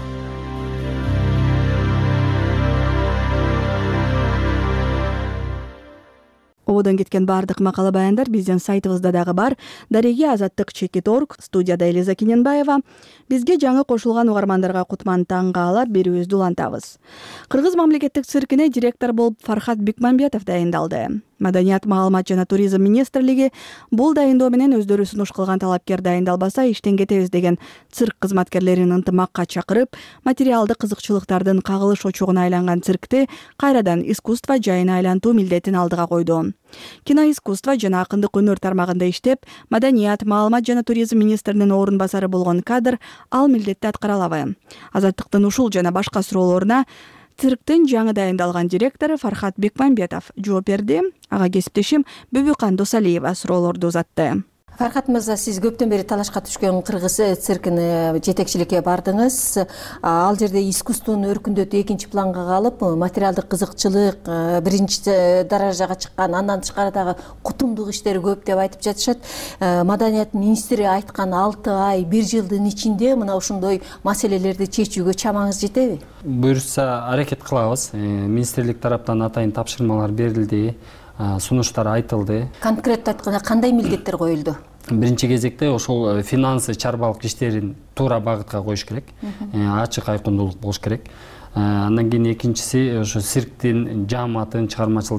Ободон кеткен баардык макала баяндар биздин сайтыбызда дагы бар. Дареге Азаттык.org, студияда Элиза Киненбаева. Бизге жаңы кошулган угармандарга кутман таң каалап берүүбүздү улантабыз. Кыргыз мамлекеттик циркине директор болуп Фархат Бекмамбетов дайындалды. Маданият, маалымат жана туризм министрлиги бул дайындоо менен өздөрү сунуш кылган талапкер дайындалбаса иштен кетебиз деген цирк кызматкерлерин ынтымакка чакырып, материалдык кызыкчылыктардын кагылыш очогуна айланган циркти кайрадан искусство жайына айлантуу милдетин алдыга койду. Киноискусство жана акындык өнөр тармагында иштеп, маданият, маалымат жана туризм министринин орун басары болгон кадр ал милдетти аткара алабы? Азаттыктын ушул жана башка суроолоруна цирктин жаңы дайындалган директору Фархат Бекмамбетов жооп берди. Ага кесиптешим Бүбүкан Досалиева суроолорду узатты. Фархат мырза, сиз көптөн бери талашка түшкөн кыргыз циркине жетекчиликке бардыңыз. Ал жерде искусствонун өркүндөтү экинчи планга калып, материалдык кызыкчылык биринчи даражага чыккан, андан тышкары дагы кутумдук иштери көп деп айтып жатышат. Маданият министри айткан 6 ай, 1 жылдын ичинде мына ушундой маселелерди чечүүгө чамаңыз жетеби? Буюрса аракет кылабыз. Министрлик тараптан атайын тапшырмалар берилди. Сунуштар айтылды. Конкреттүү айтканда кандай милдеттер коюлду? Биринчи кезекте ошол финансы чарбалык иштерин туура багытка коюш керек. Ачык айкындуулук болуш керек. Андан кийин экинчиси ошо цирктин жааматын,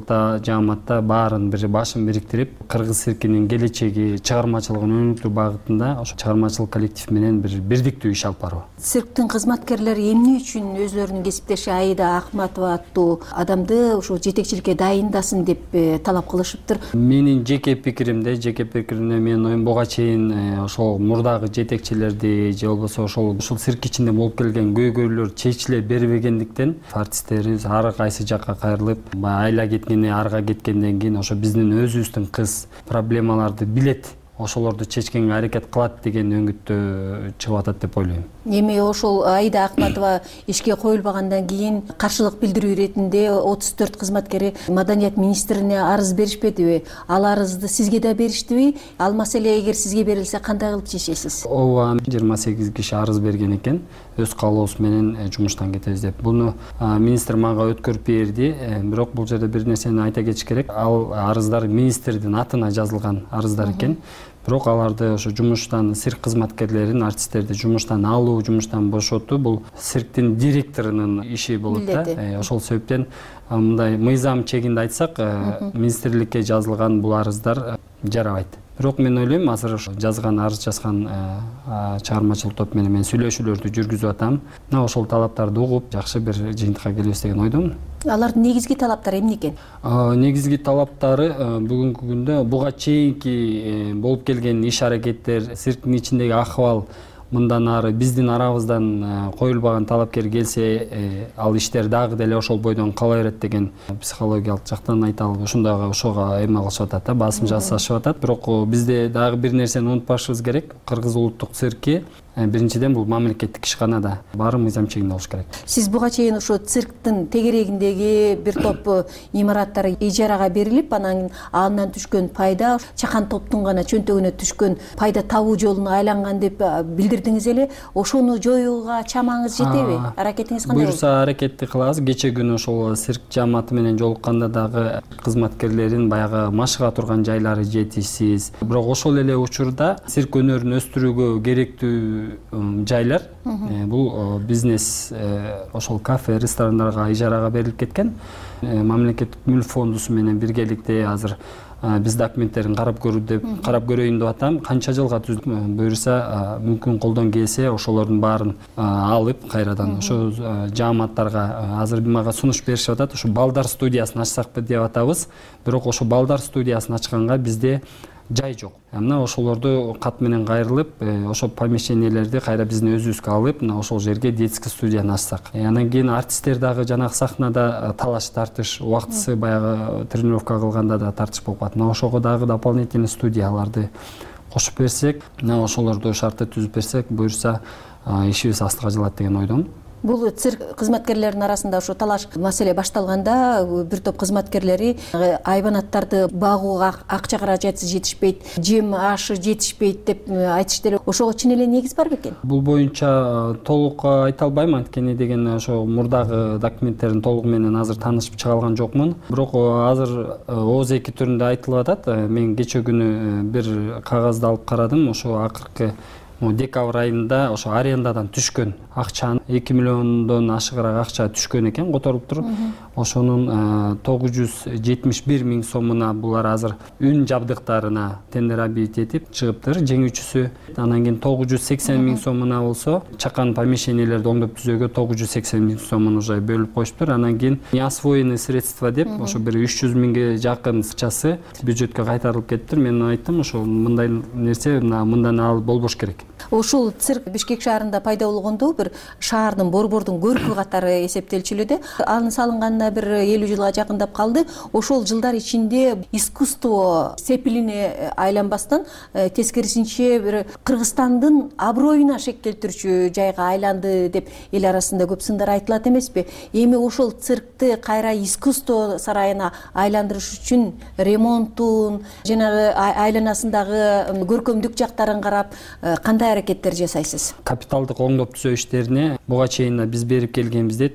жааматта баарын бир башын бириктирип, кыргыз циркинин келечеги, чыгармачылыгын өнүктүү багытында ошо чыгармачылык коллектив менен бир бирдиктүү иш алып баруу. Цирктин кызматкерлери эмне үчүн өзлөрүнүн кесиптеши Аида Ахматова аттуу адамды ошо жетекчиликке дайындасын деп талап кылышыптыр? Менин жеке пикиримде менин оюм буга чейин ошол мурдагы жетекчилерди же болбосо ошол цирк ичинде болуп келген көйгөйлөр чечиле бербеген артисттерибиз ар кайсы жакка кайрылып, айла кеткенден арга кеткенден кийин ошо биздин өзүбүздүн кыз проблемаларды билет, ошолорду чечкенге аракет кылат деген өңүттө чыгып атат деп ойлойм. Эми ошол Аида Ахматова ишке коюлбагандан кийин каршылык билдирүү иретинде 34 кызматкери маданият министрине арыз беришпедиби? Ал арызды сизге да бериштиби? Ал маселе эгер сизге берилсе кандай кылып чечесиз? Ооба, 28 киши арыз берген экен, өз каалоосу менен жумуштан кетебиз деп. Буну министр мага өткөрүп берди, бирок бул жерде бир нерсени айта кетиш керек. Ал арыздар министрдин атына жазылган арыздар экен. Бирок аларды ошо жумуштан цирк кызматкерлерин, артисттерди жумуштан алуу, жумуштан бошотуу бул цирктин директорунун иши болот да. Ошол себептен мындай мыйзам чегинде айтсак, министрликке жазылган бул арыздар жарабайт. Бирок мен ойлойм, азыр арыз жазган чыгармачылык топ менен мен сүйлөшүүлөрдү жүргүзүп атам. Мына ошол талаптарды угуп, жакшы бир жыйынтыкка келебиз деген ойдомун. Алардын негизги талаптары эмне экен? Негизги талаптары бүгүнкү күндө буга чейинки болуп келген иш-аракеттер, цирктин ичиндеги ахвал, мындан ары биздин арабыздан коюлбаган талапкер келсе, ал иштер дагы деле ошол бойдон кала берет деген психологиялык жактан айталы. Ушундагы ошого эме кылышып атат да, басым жасашып атат. Бирок бизде дагы бир нерсени унутпашыбыз керек. Кыргыз улуттук цирки биринчиден бул мамлекеттик ишкана да, баары мыйзам чегинде болуш керек. Сиз буга чейин ошо цирктин тегерегиндеги бир топ имараттар ижарага берилип, андан түшкөн пайда чакан топтун гана чөнтөгүнө түшкөн пайда табуу жолуна айланган деп билдирдиңиз эле. Ошону жоюуга чамаңыз жетеби? Аракетиңиз кандай? Буюрса аракетти кылабыз. Кече күнү ошол цирк жааматы менен жолукканда дагы кызматкерлерин баягы машыга турган жайлары жетишсиз. Бирок ошол эле учурда цирк өнөрүн өстүрүүгө керектүү жайлар, бул бизнес, ошол кафе, ресторандарга ижарага берилип кеткен. Мамлекеттик мүлк фондусу менен биргеликте азыр биз документтерин карап көрөйүн деп атам. Канча жылга буюрса мүмкүн колдон келсе ошолордун баарын алып кайрадан ошо жааматтарга азыр мага сунуш беришип атат. Ошо балдар студиясын ачсак деп атабыз. Бирок ошо балдар студиясын ачканга бизде жай жок. Мына ошолорду кат менен кайрылып, ошол помещениелерди кайра биздин өзүбүзгө алып, мына ошол жерге детский студияны ачсак. Анан кийин артисттер дагы жанагы сахнада талаш тартыш, убактысы баягы тренировка кылганда да тартыш болуп калат. Мына ошого дагы дополнительный студияларды кошуп берсек, мына ошолорду шартты түзүп берсек, буюрса ишибиз астыга жылат деген ойдомун. Бул цирк кызматкерлеринин арасында ошо талаш маселе башталганда бир топ кызматкерлери айбанаттарды багууга акча каражаты жетишпейт, жем ашы жетишпейт деп айтышты эле. Ошого чын эле негиз бар бекен? Бул боюнча толук айта албайм, анткени деген ошо мурдагы документтердин толугу менен азыр таанышып чыга алган жокмун. Бирок азыр ооз-2 түрүндө айтылып атат. Мен кече күнү бир кагазды алып карадым. Ошо акыркы декабрь айында ошо арендадан түшкөн акчаны 2 миллиондон ашыгыраак акча түшкөн экен, которуп туруп. Ошонун 971 миң сомуна булар азыр үн жабдыктарына тендер объявить этип чыгыптыр, жеңүүчүсү. Анан кийин 980 миң сомуна болсо чакан помещениелерди оңдоп түзөөгө 980 миң сомун уже бөлүп коюштур. Анан кийин неосвоенные средства деп ошо бир 300 миңге жакын акчасы бюджетке кайтарылып кеттир. Мен айттым, ошо мындай нерсе мындан алып болбош керек. Ушул цирк Бишкек шаарында пайда болгондо бир шаардын борбордун көркү катары эсептелчү эле. Анын салынганына бир 50 жылга жакындап калды. Ошол жылдар ичинде искусство сепилине айланбастан тескерисинче бир Кыргызстандын аброюна шек келтирүүчү жайга айланды деп эл арасында көп сындар айтылат эмеспи? Эми ошол циркти кайра искусство сарайына айландырыш үчүн ремонтун жана айланасындагы көркөмдүк жактарын карап кандай аракеттер жасайсыз? Капиталдык оңдоп түзөө иштерине буга чейин биз берип келгенбизде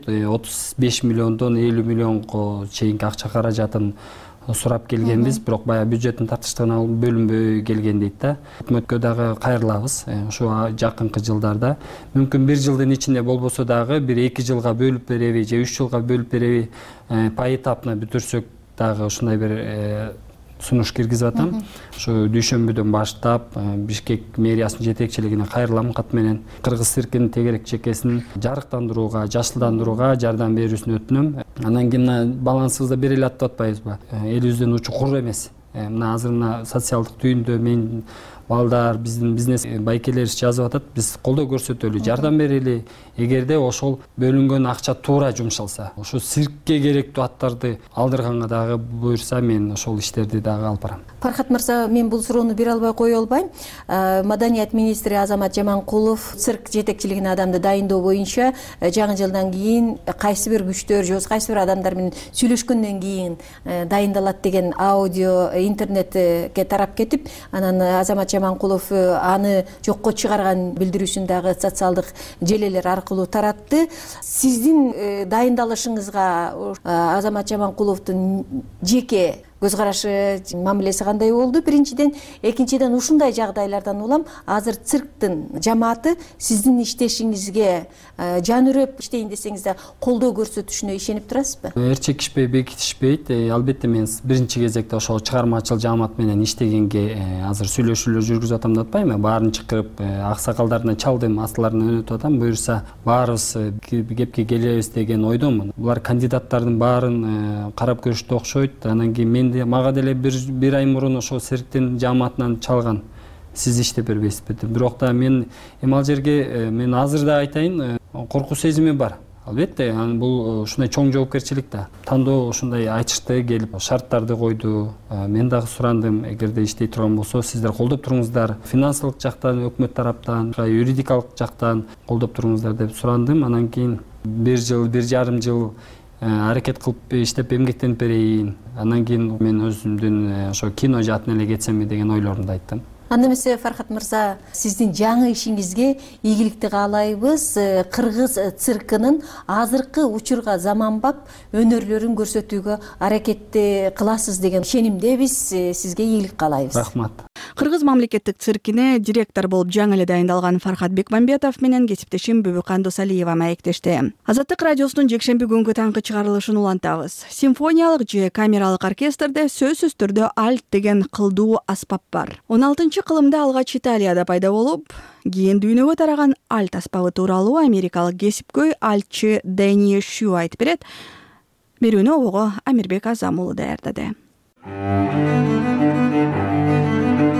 35 миллиондон 50 миллионго чейинки акча каражатын сурап келгенбиз, бирок баягы бюджеттин тартыштыгына бөлүнбөй келген дейт да. Өкмөткө дагы кайрылабыз. Ошо жакынкы жылдарда мүмкүн 1 жылдын ичинде болбосо дагы бир 2 жылга бөлүп береби же 3 жылга бөлүп береби, поэтапно бүтүрсөк дагы ушундай бир сунуш киргизип атам. Ошо дүйшөмбүдөн баштап Бишкек мэриясынын жетекчилигине кайрылам кат менен кыргыз циркинин тегерек чекесин жарыктандырууга, жашылдандырууга жардам берүүсүн өтүнөм. Анан кийин балансыбызды бир эле аттап атпайбызбы? Элибиздин учу кур эмес. Мына азыр социалдык түйүндө мен балдар, биздин бизнес байкелерибиз жазып атат, биз колдоо көрсөтөлү, жардам берели. Эгерде ошол бөлүнгөн акча туура жумшалса, ошо циркке керектүү аттарды алдырганга дагы буюрса, мен ошол иштерди дагы алып барам. Фархат мырза, мен бул суроону бере албай кое албайм. Маданият министри Азамат Жаманкулов цирк жетекчилигине адамды дайындоо боюнча жаңы жылдан кийин кайсы бир күчтөр же кайсы бир адамдар менен сүйлөшкөндөн кийин дайындалат деген аудио интернетке тарап кетип, анан Азамат Жаманкулов аны жокко чыгарган билдирүүсүн дагы социалдык желелер аркылуу таратты. Сиздин дайындалышыңызга Азамат Жаманкуловдун жеке көз карашы, мамилеси кандай болду? Биринчиден, экинчиден ушундай жагдайлардан улам азыр цирктин жамааты сиздин иштешиңизге жан үрөп иштейин десеңиз да колдоо көрсөтүшүнө ишенип турасызбы? Эрчекишпей, бекитишпейт. Албетте мен биринчи кезекте ошол чыгармачыл жамаат менен иштегенге азыр сүйлөшүүлөр жүргүзүп атам деп атпайм. Баарын чакырып, аксакалдарына чалдым, астыларын өнөтүп атам. Буюрса, баарыбыз кепке келебиз деген ойдомун. Булар кандидаттардын баарын карап көрүштү окшойт. Анан кийин мага деле бир ай мурун ошо цирктин жамаатынан чалган. Сиз иштеп бербейсизби деп. Бирок да мен ал жерге мен азыр да айтайын, коркуу сезими бар. Албетте, бул ушундай чоң жоопкерчилик да. Тандоо ушундай айтышты келип, шарттарды койду. Мен дагы сурандым, эгерде иштей турган болсо, сиздер колдоп туруңуздар. Финансылык жактан, өкмөт тараптан, юридикалык жактан колдоп туруңуздар деп сурандым. Анан кийин 1 жыл, 1,5 жыл аракет кылып иштеп эмгектенип берейин. Анан кийин мен өзүмдүн ошо кино жаатына эле кетсемби деген ойлорумду айттым. Анда эмесе Фархат мырза, сиздин жаңы ишиңизге ийгиликти каалайбыз. Кыргыз циркинин азыркы учурга заманбап өнөрлөрүн көрсөтүүгө аракетти кыласыз деген ишенимдебиз. Сизге ийгилик каалайбыз. Рахмат. Кыргыз мамлекеттик циркине директор болуп жаңы эле дайындалган Фархат Бекмамбетов менен кесиптешим Бүбүкан Досалиева маектешти. Азаттык радиосунун жекшемби күнгү таңкы чыгарылышын улантабыз. Симфониялык же камералык оркестрде сөзсүз түрдө альт деген кылдуу аспап бар. 16-кылымда алгач Италияда пайда болуп, кийин дүйнөгө тараган альт аспабы тууралуу америкалык кесипкөй альтчы Дэни Шю айтып берет. Берүүнү обого Амирбек Азам уулу даярдады.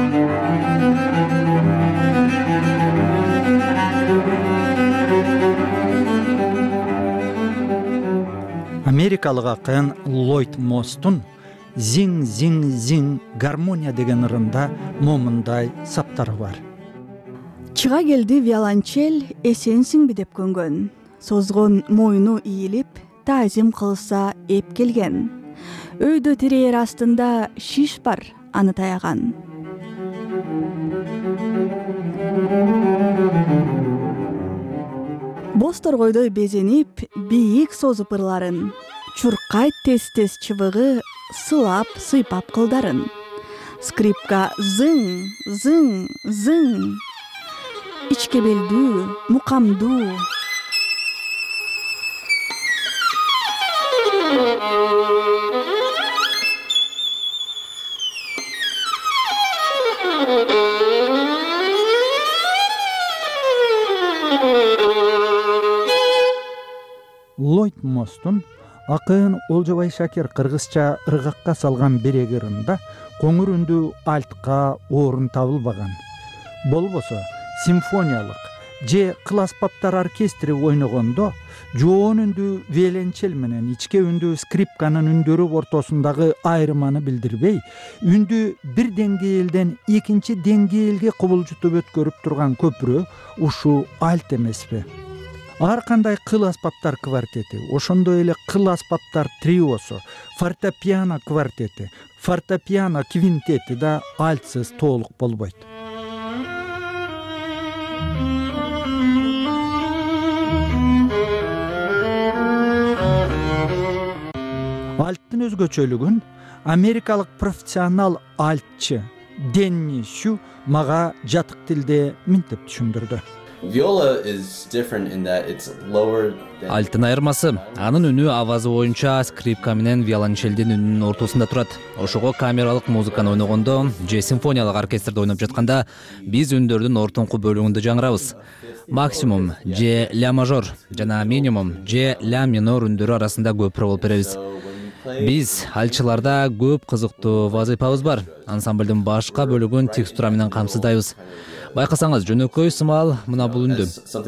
америкалык акын Ллойд Мостун «Зиң зиң зиң гармония» деген ырында момундай саптары бар. Чыга келди виолончель эсенсиңби деп көнгөн. Созгон мойну ийилип, таазим кылса эп келген. Өйдө терээр астында шиш бар, аны таяган. Боз торгойдой безенип, бийик созуп ырларын, чуркайт тез-тез чыбыгы, сылап, сыйпап кылдарын. Скрипка зың, зың, зың. Ичкебелдүү, мукамдуу. Ллойд Мостун акын Олжобай Шакир кыргызча ыргакка салган берек ырында коңур үндүү альтка орун табылбаган. Болбосо симфониялык же кыл аспаптар оркестри ойногондо жоон үндүү виолончель менен ичке үндүү скрипканын үндөрү ортосундагы айырманы билдирбей, үндү бир деңгээлден экинчи деңгээлге кубулжутуп өткөрүп турган көпүрө ушул альт эмеспи? Ар кандай кыл аспаптар квартети, ошондой эле кыл аспаптар триосу, фортепиано квартети, фортепиано квинтети да альтсыз толук болбойт. Альттын өзгөчөлүгүн америкалык профессионал альтчы Денни Сю мага жатык тилде мынтип түшүндүрдү. Альттын айырмасы, анын үнү авазы боюнча скрипка менен виолончелдин үнүнүн ортосунда турат. Ошого камералык музыканы ойногондо же симфониялык оркестрде ойноп жатканда биз үндөрдүн ортоңку бөлүгүндө жаңырабыз. Максимум же ля мажор жана минимум же ля минор үндөрү арасында көпүрө болуп беребиз. Биз альтчыларда көп кызыктуу вазыйпабыз бар. Ансамблдын башка бөлүгүн текстура менен камсыздайбыз. Байкасаңыз жөнөкөй сымал мына бул үндү.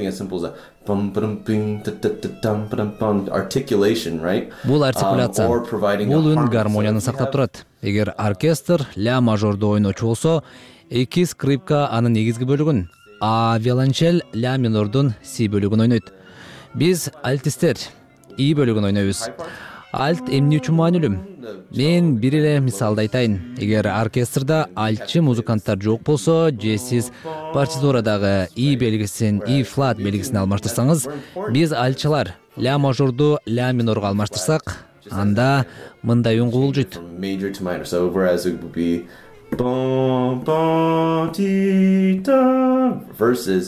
Бул артикуляция. Бул үн гармонияны сактап турат. Эгер оркестр ля мажорду ойночу болсо, эки скрипка анын негизги бөлүгүн, а виолончель ля минордун си бөлүгүн ойнойт. Биз альтистер и бөлүгүн ойнойбуз. Альт эмне үчүн маанилүү? Мен бир эле мисалды айтайын. Эгер оркестрда альтчы музыканттар жок болсо, же сиз партитурадагы и белгисин и флат белгисине алмаштырсаңыз, биз альтчылар ля мажорду ля минорго алмаштырсак, анда мындай үн кубулжуйт. Versus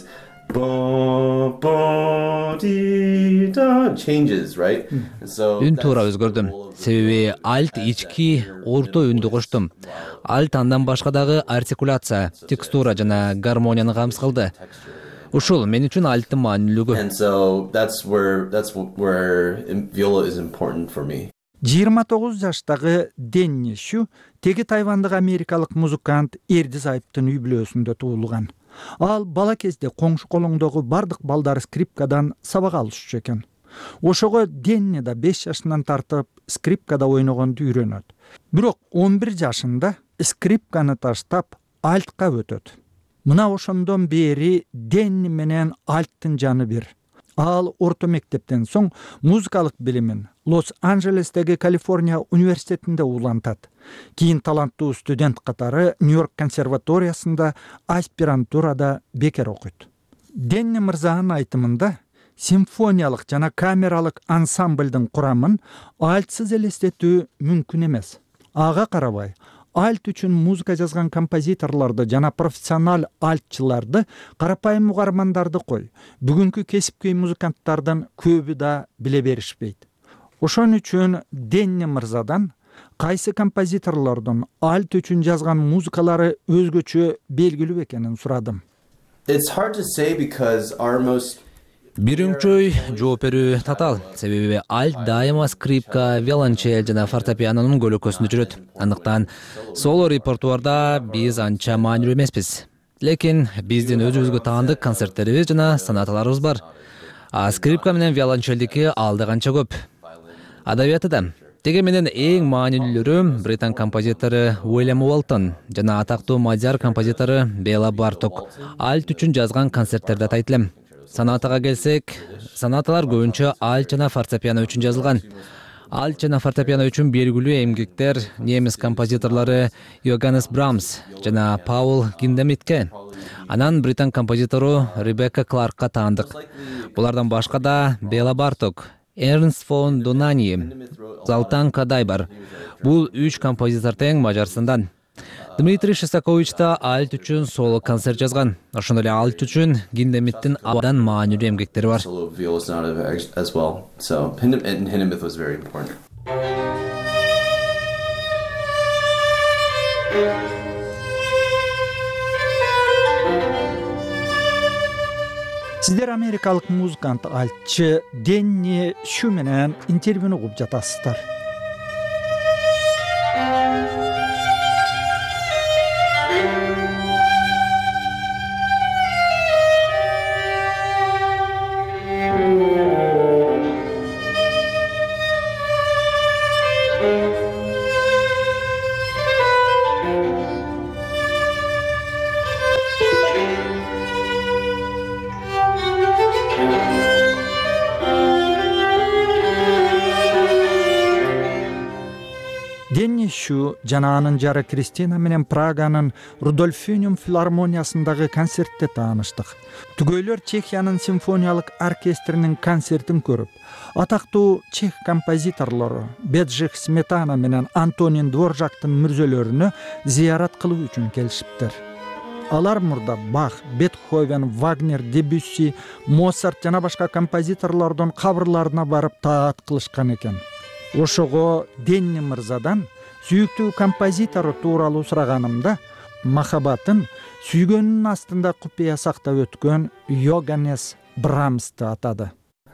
Үн туура өзгөрдүм. Себеби альт ички орто үндү коштум. Альт андан башка дагы артикуляция, текстура жана гармонияны камсыз кылды. Ушул мен үчүн альттын маанилүүлүгү. 29 жаштагы Денни Сю теги тайвандык америкалык музыкант Эрди Зайыптын үй бүлөсүндө туулган. Ал бала кезде коңшу колоңдогу бардык балдар скрипкадан сабак алышчу экен. Ошого Денни да 5 жашынан тартып скрипкада ойногонду үйрөнөт. Бирок 11 жашында скрипканы таштап альтка өтөт. Мына ошондон бери Денни менен альттын жаны бир. Ал орто мектептен соң музыкалык билимин Лос-Анджелестеги Калифорния университетинде улантат. Кийин таланттуу студент катары Нью-Йорк консерваториясында аспирантурада бекер окуйт. Денни мырзанын айтымында симфониялык жана камералык ансамблдын курамын альтсыз элестетүү мүмкүн эмес. Ага карабай, альт үчүн музыка жазган композиторлорду жана профессионал альтчыларды, карапайым угармандарды кой, бүгүнкү кесипкөй музыканттардын көбү да биле беришпейт. Ошон үчүн Денни мырзадан кайсы композиторлордун альт үчүн жазган музыкалары өзгөчө белгилүү экенин сурадым. Бир үңчөй жооп берүү татаал. Себеби альт дайыма скрипка, виолончель жана фортепианонун көлөкөсүндө жүрөт. Андыктан соло репертуарда биз анча маанилүү эмеспиз. Лекин биздин өзүбүзгө таандык концерттерибиз жана сонаталарыбыз бар. А скрипка менен виолончелдики алды канча көп. адабияты да. Теге менен эң маанилүүлөрү британ композитору Уильям Уолтон жана атактуу мадияр композитору Бела Барток альт үчүн жазган концерттерде атайт элем. Сонатага келсек, сонаталар көбүнчө альт жана фортепиано үчүн жазылган. Альт жана фортепиано үчүн белгилүү эмгектер немис композиторлору Йоганнес Брамс жана Паул Гиндемитке, анан британ композитору Ребекка Кларкка таандык. Булардан башка да Бела Барток, Эрнст фон Дунани, Залтан Кадай бар. Бул 3 композитор тең Мажарстандан. Дмитрий Шостакович да альт үчүн соло концерт жазган. Ошондой эле альт үчүн Гиндемиттин абдан маанилүү эмгектери бар. Сиздер америкалык музыкант альтчы Денни Шу менен интервьюну угуп жатасыздар. Денни Шу жана анын жары Кристина менен Праганын Рудольфиниум филармониясындагы концертте тааныштык. Түгөйлөр Чехиянын симфониялык оркестринин концертин көрүп, атактуу чех композиторлору Беджих Сметана менен Антонин Дворжактын мүрзөлөрүнө зыярат кылуу үчүн келишиптир. Алар мурда Бах, Бетховен, Вагнер, Дебюсси, Моцарт жана башка композиторлордун кабырларына барып таат кылышкан экен. Ошого Денни мырзадан сүйүктүү композитору тууралуу сураганымда махабатын сүйгөнүнүн астында купуя сактап өткөн Йоганнес Брамсты атады.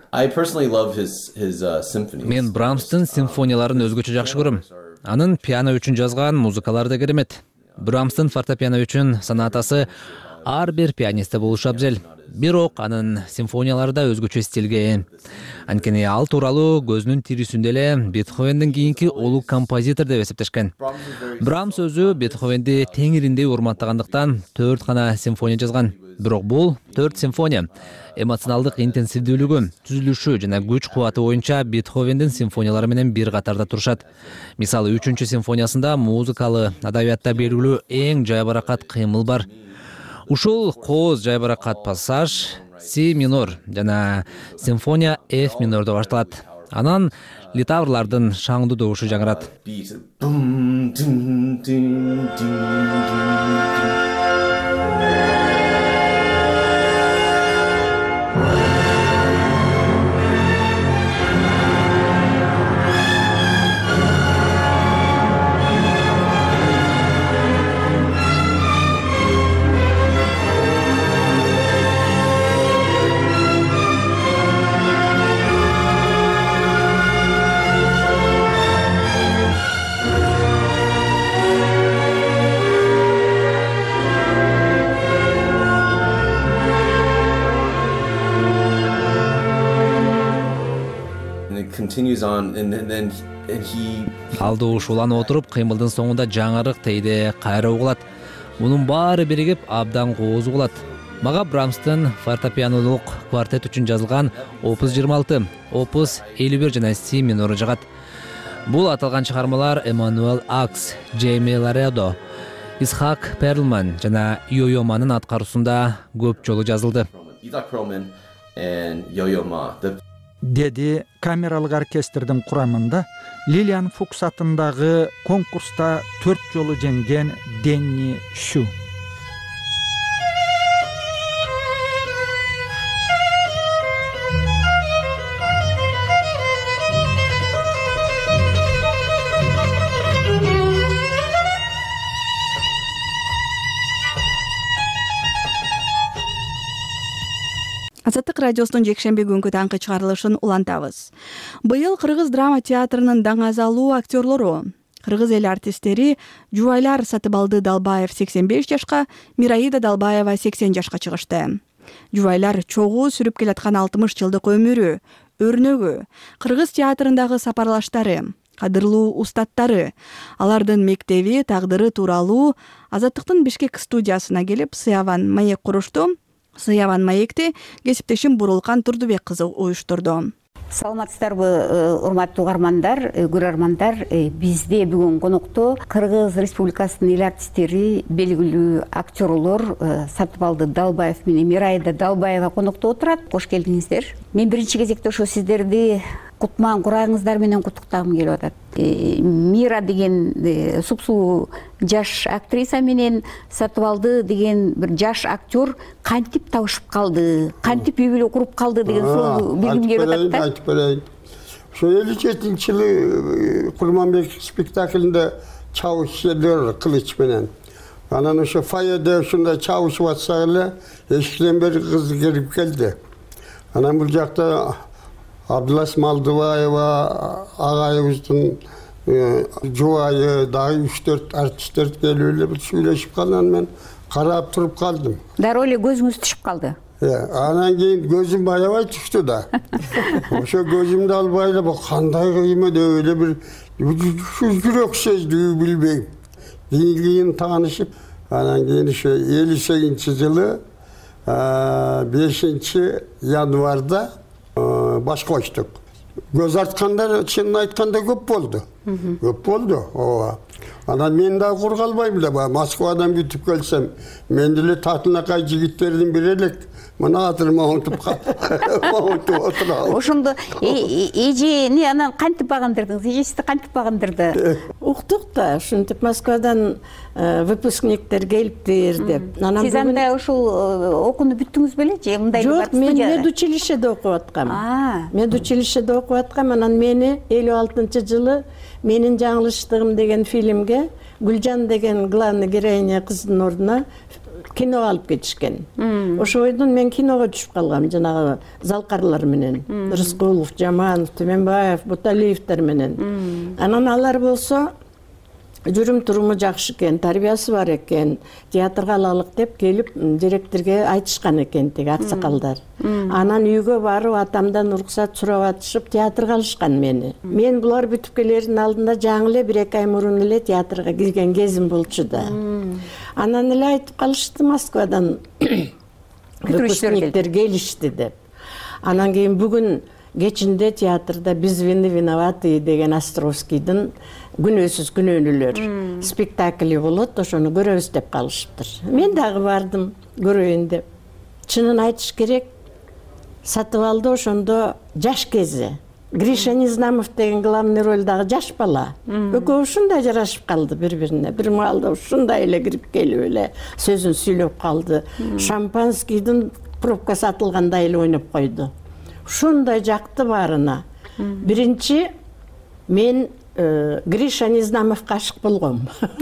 Мен Брамстын симфонияларын өзгөчө жакшы көрөм. Анын пиано үчүн жазган музыкалары да керемет. Брамстын фортепиано үчүн сонатасы ар бир пианистте болушу абзел. Бирок анын симфониялары да өзгөчө стилге. Анткени ал тууралуу көзүнүн тирүүсүндө эле Бетховенден кийинки улуу композитор деп эсептешкен. Брамс өзү Бетховенди теңириндей урматтагандыктан 4 гана симфония жазган. Бирок бул 4 симфония эмоционалдык интенсивдүүлүгү, түзүлүшү жана күч кубаты боюнча Бетховендин симфониялары менен бир катарда турушат. Мисалы 3-симфониясында музыкалык адабиятта белгилүү эң жайбаракат кыймыл бар. Ушул кооз жайбаракат пассаж Си минор жана симфония Ф минордо башталат. Анан литаврлардын шаңдуу добушу жаңырат. Алды ушуланып отуруп, кыймылдын соңунда жаңырык тейде кайра угулат. Мунун баары биригип абдан кооз угулат. Мага Брамстын фортепианолук квартет үчүн жазылган опус 26, опус 51 жана Си минору жагат. Бул аталган чыгармалар Эммануэл Акс, Джейми Ларедо, Исхак Перлман жана Йо-Йо Манын аткаруусунда көп жолу жазылды. Деди камералык оркестрдин курамында Лилиан Фукс атындагы конкурста 4 жолу жеңген Денни Шу. Азаттык радиосунун жекшемби күнгү таңкы чыгарылышын улантабыз. Быйыл Кыргыз драма театрынын даңазалуу актерлору, кыргыз эл артисттери Жубайлар Сатыбалды Далбаев 85 жашка, Мираида Далбаева 80 жашка чыгышты. Жубайлар чогуу сүрүп келаткан 60 жылдык өмүрү, өрнөгү, кыргыз театрындагы сапарлаштары, кадырлуу устаттары, алардын мектеби, тагдыры тууралуу Азаттыктын Бишкек студиясына келип сыяван маек курушту. Сыяван маекти кесиптешим Бурулкан Турдубек кызы уюштурду. Саламатсыздарбы, урматтуу угармандар, көрөрмандар. Бизде бүгүн конокто Кыргыз Республикасынын эл артисттери, белгилүү актерлор Сатыбалды Далбаев менен Мирайда Далбаева конокто отурат. Кош келдиңиздер. Мен биринчи кезекте ошо сиздерди кутман курагыңыздар менен куттуктагым келип атат. Мира деген супсулуу жаш актриса менен Сатыбалды деген бир жаш актер кантип табышып калды, кантип үй бүлө куруп калды деген суроолду билгим келип атат да. Айтып берейин. Ошо 57-жылы Курманбек спектаклинде чабышчылар кылыч менен. Анан ошо фойеде ушундай чабышып атсак эле эшиктен бери кыз кирип келди. Анан бул жакта Абдылас Малдыбаева агайыбыздын жубайы дагы 3-4 артисттер келип эле бир сүйлөшүп калган, мен карап туруп калдым. Дароо эле көзүңүз түшүп калды. Анан кийин көзүм аябай түштү да. Ошо көзүмдү албай эле бу кандай кыймы деп эле бир жүрөк сездүү билбейм. Кийин таанышып, анан кийин ошо 58-жылы 5 январда баш коштук. Көз арткандар чынын айтканда көп болду. Көп болду. Ооба. Анан мен дагы кур калбайм эле, Москвадан бүтүп келсем, мен деле татынакай жигиттердин бири элек. Мына атырма онтуп отурабы. Ошондо эжени анан кантип багындырдыңыз? Эжеси кантип багындырды? Уктук да, ушинтип Москвадан выпускниктер келиптир деп. Сиз анда ушул окууну бүттүңүз беле? Мындай жок, мен медучилищеде окуп аткам. Медучилищеде окуп аткам, анан мени 56-жылы менин жаңылыштыгым деген фильмге Гүлжан деген главный героиня кыздын ордуна кино алып кетишкен. Ошо бойдон мен киного түшүп калгам, жанагы Залкарлар менен. Рыскулов, Жаманов, Түменбаев, Буталиевтер менен. Анан алар болсо жүрүм туруму жакшы экен, тарбиясы бар экен, театрга алалык деп келип директорге айтышкан экен теги аксакалдар. Анан үйгө барып атамдан уруксат сурап атышып театрга алышкан мени. Мен булар бүтүп келердин алдында жаңы эле 1-2 ай мурун эле театрга кирген кезим болчу да. Анан эле айтып калышты Москвадан выпускниктер келишти деп. Анан кийин бүгүн кечинде театрда «Биз виноваты» деген Островскийдин күнөөсүз күнөөнүлөр спектакли болот, ошону көрөбүз деп калышыптыр. Мен дагы бардым көрөйүн деп. Чынын айтыш керек, Сатыбалды ошондо жаш кези. Гриша Незнамов деген главный ролдагы жаш бала. Экөө ушундай жарашып калды бири-бирине. Бир маалда ушундай эле кирип келип эле сөзүн сүйлөп калды. Шампанскийдин пробкасы атылгандай эле ойноп койду. Ушундай жакты баарына. Биринчи мен Гриша Незнамовго ашык болгом.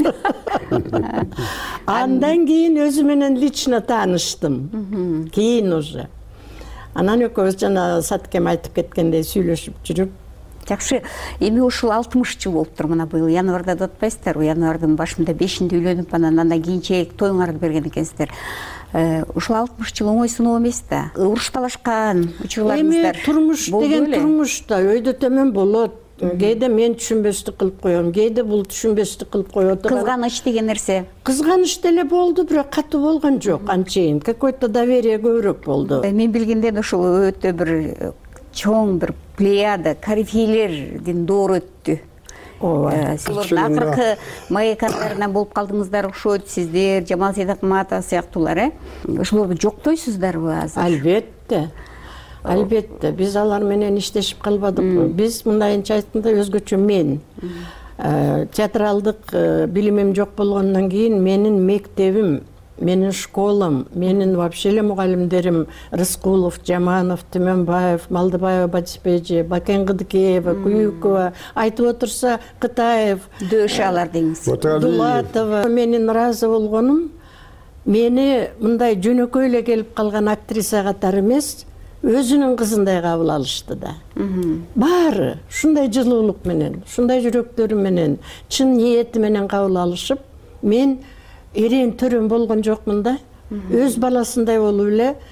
Андан кийин өзү менен лично тааныштым. Кийин уже. Анан экөөбүз жана Саткем айтып кеткендей сүйлөшүп жүрүп. Жакшы, эми ушул 60 жыл болуптур мына быйыл январда деп атпайсыздарбы? Январдын башында 5-нде үйлөнүп, анан кийинчерээк тоюңарды берген экенсиздер. Ушул 60 жыл оңой сыноо эмес да. Уруш талашкан учурларыңыздар. Эми турмуш деген турмушта өйдө төмөн болот. Кээде мен түшүнбөстүк кылып коем, кээде бул түшүнбөстүк кылып коет. Кызганыч деген нерсе. Кызганыч деле болду, бирок катуу болгон жок анчейин. Какое-то доверие көбүрөөк болду. Мен билгенден ушул өтө бир чоң бир плеяда корифейлердин доору өттү. Силердин акыркы маекандарынан болуп калдыңыздар окшойт, сиздер, Жамал Сейдакматов сыяктуулар, ошолорду жоктойсуздарбы азыр? Албетте. Албетте, биз алар менен иштешип калбадык. Биз мындайынча айтканда өзгөчө мен театралдык билимим жок болгондон кийин менин мектебим, менин школам, менин вообще эле мугалимдерим Рыскулов, Жаманов, Түменбаев, Малдыбаева, Батиспежи, Бакен Кыдыкеева, Куюкова, айтып отурса Кытаев, дөшалар деңиз. Дулатова. Менин ыраазы болгонум, мени мындай жөнөкөй эле келип калган актриса катары эмес, өзүнүн кызындай кабыл алышты да. Баары ушундай жылуулук менен, ушундай жүрөктөрү менен, чын ниети менен кабыл алышып, мен эрен төрөм болгон жокмун да. Өз баласындай болуп эле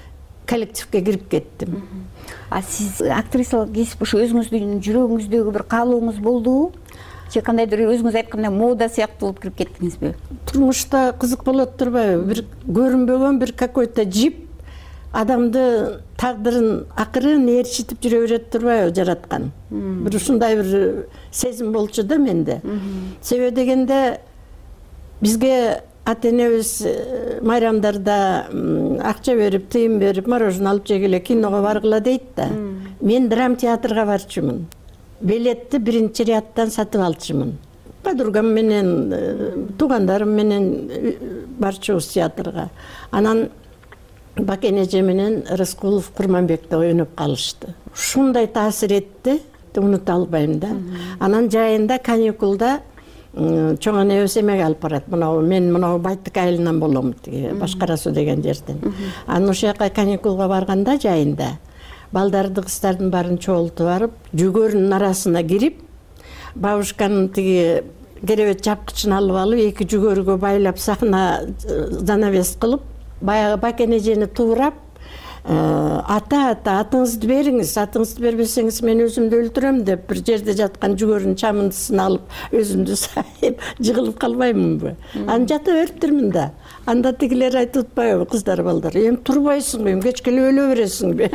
коллективге кирип кеттим. А сиз актрисалык кесип ушу өзүңүздүн жүрөгүңүздөгү бир каалооңуз болдубу? Же кандайдыр өзүңүз айткандай мода сыяктуу болуп кирип кеттиңизби? Турмушта кызык болот турбайбы? Бир көрүнбөгөн бир какой-то жип адамды тагдырын акырын ээрчитип жүрө берет турбайбы жараткан? Бир ушундай бир сезим болчу да менде. Себеби дегенде бизге ата энебиз майрамдарда акча берип, тыйын берип, мороженое алып жегиле, киного баргыла дейт да. Мен драм театрга барчумун. Билетти биринчи ряддан сатып алчумун. Подругам менен, туугандарым менен барчубуз театрга. Анан Бакен эже менен Рыскулов, Курманбекте ойноп калышты. Ушундай таасир этти, унута албайм да. Анан жайында каникулда чоң энебиз эмеге алып барат. Мен мынау Байтык айылынан болом, Башкара суу деген жерден. Анан ошол жака каникулга барганда жайында балдарды, кыздардын баарын чогултуп барып, жүгөрүнүн арасына кирип, бабушканын тиги керебет жапкычын алып алып, эки жүгөрүгө байлап сахна занавес кылып, баягы Бакен эжени туурап, атыңызды бериңиз, атыңызды бербесеңиз мен өзүмдү өлтүрөм деп бир жерде жаткан жүгөрүнүн чамындысын алып, өзүмдү сайып жыгылып калбаймынбы? Анан жата бериптирмин да. Анда тигилер айтып атпайбы, кыздар, балдар, эми турбайсыңбы, кечке эле өлө бересиңби?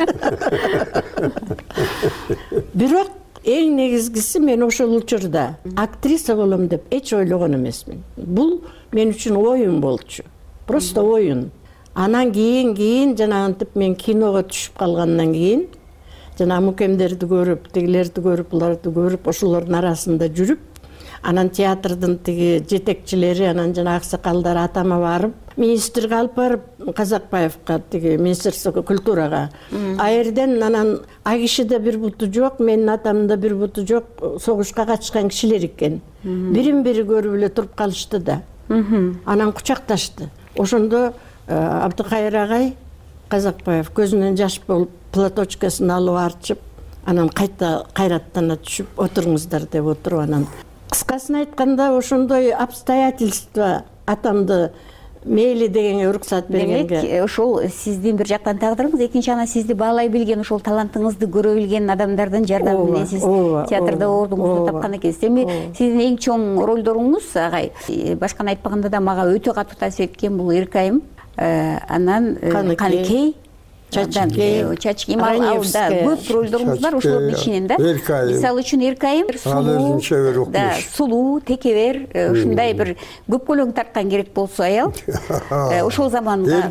Бирок эң негизгиси мен ошол учурда актриса болом деп эч ойлогон эмесмин. Бул мен үчүн оюн болчу. Просто оюн. Анан кийин жанагынтип мен киного түшүп калгандан кийин, жана мукемдерди көрүп, тигилерди көрүп, буларды көрүп, ошолордун арасында жүрүп, анан театрдын тиги жетекчилери, анан жана аксакалдар атама барып, министрге алып барып, Казакбаевка, тиги Министерство культурага. Аерден анан а кишиде бир буту жок, менин атамда бир буту жок, согушка катышкан кишилер экен. Бирин-бири көрүп эле туруп калышты да. Анан кучакташты. Ошондо Абдыкайыр агай Казакбаев көзүнөн жаш болуп, платочкасын алып арчып, анан кайта кайраттана түшүп, отуруңуздар деп отуруп, анан кыскасын айтканда ошондой обстоятельства атамды мейли дегенге уруксат бергенге. Демек, ошол сиздин бир жактан тагдырыңыз, экинчи жактан сизди баалай билген, ошол талантыңызды көрө билген адамдардын жардамы менен сиз театрда ордуңузду тапкан экенсиз. Эми сиздин эң чоң ролдоруңуз, агай, башканы айтпаганда да мага өтө катуу таасир эткен бул Эркайым, анан Каныкей, Чачки, Малауда көп ролдоруңуз бар, ошолордун ичинен да. Мисалы үчүн Эркайым сулуу, текебер, ушундай бир көп көлөң тарткан керек болсо аял. Ошол заманга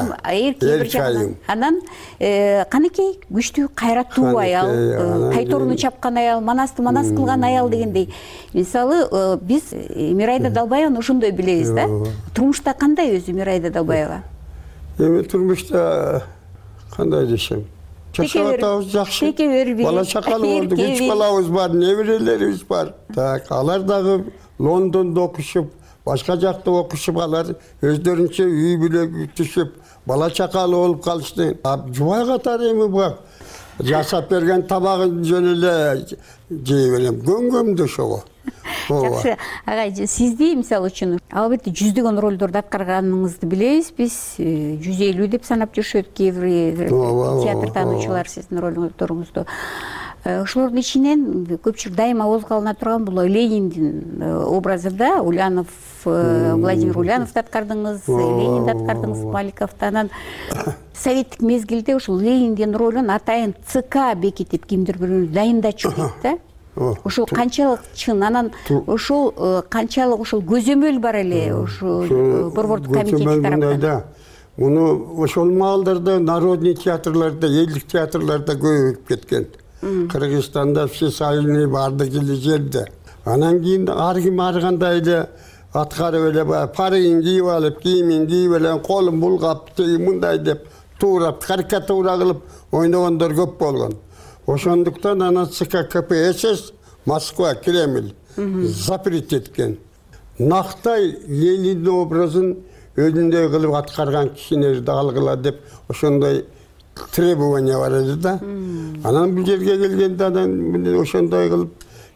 Эркайым. Анан Каныкей күчтүү, кайраттуу аял, тайторуну чапкан аял, манасты манас кылган аял дегендей. Мисалы биз Мирайда Далбаеваны ошондой билебиз да. Турмушта кандай өзү Мирайда Далбаева? Эми турмушта кандай десем, жашап атабыз жакшы. Бала чакалы болду, 3 балабыз бар, неберелерибиз бар. Так, алар дагы Лондондо окушуп, башка жакта окушуп, алар өздөрүнчө үй бүлө түшүп, бала чакалы болуп калышты. Жубай катары эми бак жасап берген тамагын жөн эле жей берем, көңгөмдү ошого. Жакшы, агай, сизди мисалы үчүн албетте жүздөгөн ролдорду аткарганыңызды билебиз. Биз 150 деп санап жүрүшөт кээ бир театр таануучулар сиздин ролдоруңузду. Ошолордун ичинен көпчүлүк дайыма козголуна турган бул Лениндин образы да. Улянов, Владимир Ульяновду аткардыңыз, Ленинди аткардыңыз, Маликовду. Анан советтик мезгилде ошол Лениндин ролун атайын ЦК бекитип кимдир бирөө дайындачу дейт да. Ошол канчалык чын, анан ошол канчалык ошол көзөмөл бар эле ошол борбордук комитет тарапынан. Муну ошол маалдарда народный театрларда, элдик театрларда көбөйүп кеткен. Кыргызстанда все сайылны барды келе жерде. Анан кийин ар ким ар кандай эле аткарып эле парыйын кийип алып, кийимин кийип эле, колун булгап, мындай деп туурап, карикатура кылып ойногондор көп болгон. Ошондуктан анан ЦК КПСС Москва, Кремль запрет эткен. Нактай Ленин образын өзүндөй кылып аткарган кишилерди алгыла деп ошондой требование бар эди да. Анан бул жерге келгенде анан ошондой кылып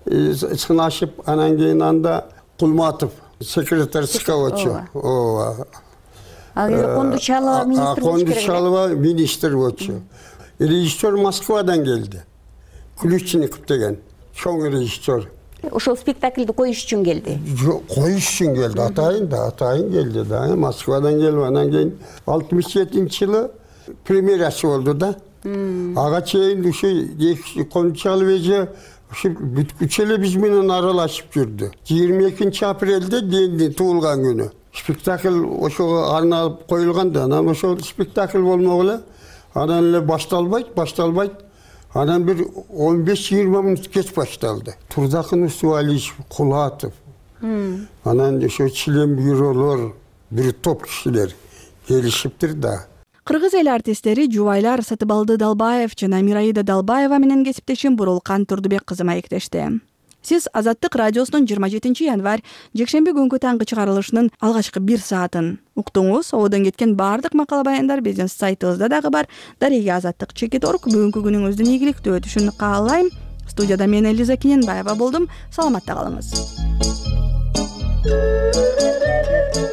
сынашып, анан кийин анда Кулматов секретарь ЦК болчу. ал кезде Кондучалова министр болуш керек. Кондучалова министр болчу. Режиссер Москвадан келди. Ключников деген чоң режиссер. Ошол спектакльди коюш үчүн келди. Коюш үчүн келди. Атайын келди да. Москвадан келип анан кийин 67-жылы премьерасы болду да. Ага чейин ушу Кондучалова эже бүткүчө эле биз менен аралашып жүрдү. 22 апрелде Дендин туулган күнү. Спектакль ошого арналып коюлган да. Анан ошол спектакль болмок эле. Анан эле башталбайт. Анан бир 15-20 мүнөт кеч башталды. Турдакын Усуалиевич, Кулатов. Анан ошо член бюролор, бир топ кишилер келишиптир да. Кыргыз эл артисттери Жубайлар Сатыбалды Далбаев жана Мираида Далбаева менен кесиптешим Бурулкан Турдубек кызы маектешти. Сиз Азаттык радиосунун 27 январь жекшемби күнгү таңкы чыгарылышынын алгачкы 1 саатын уктуңуз. Одон кеткен бардык макала баяндар биздин сайтыбызда дагы бар. Дарега Азаттык _. Бүгүнкү күнүңүздүн ийгиликтүү өтүшүн каалайм. Студияда мен Элиза Киненбаева болдум. Саламатта калыңыз.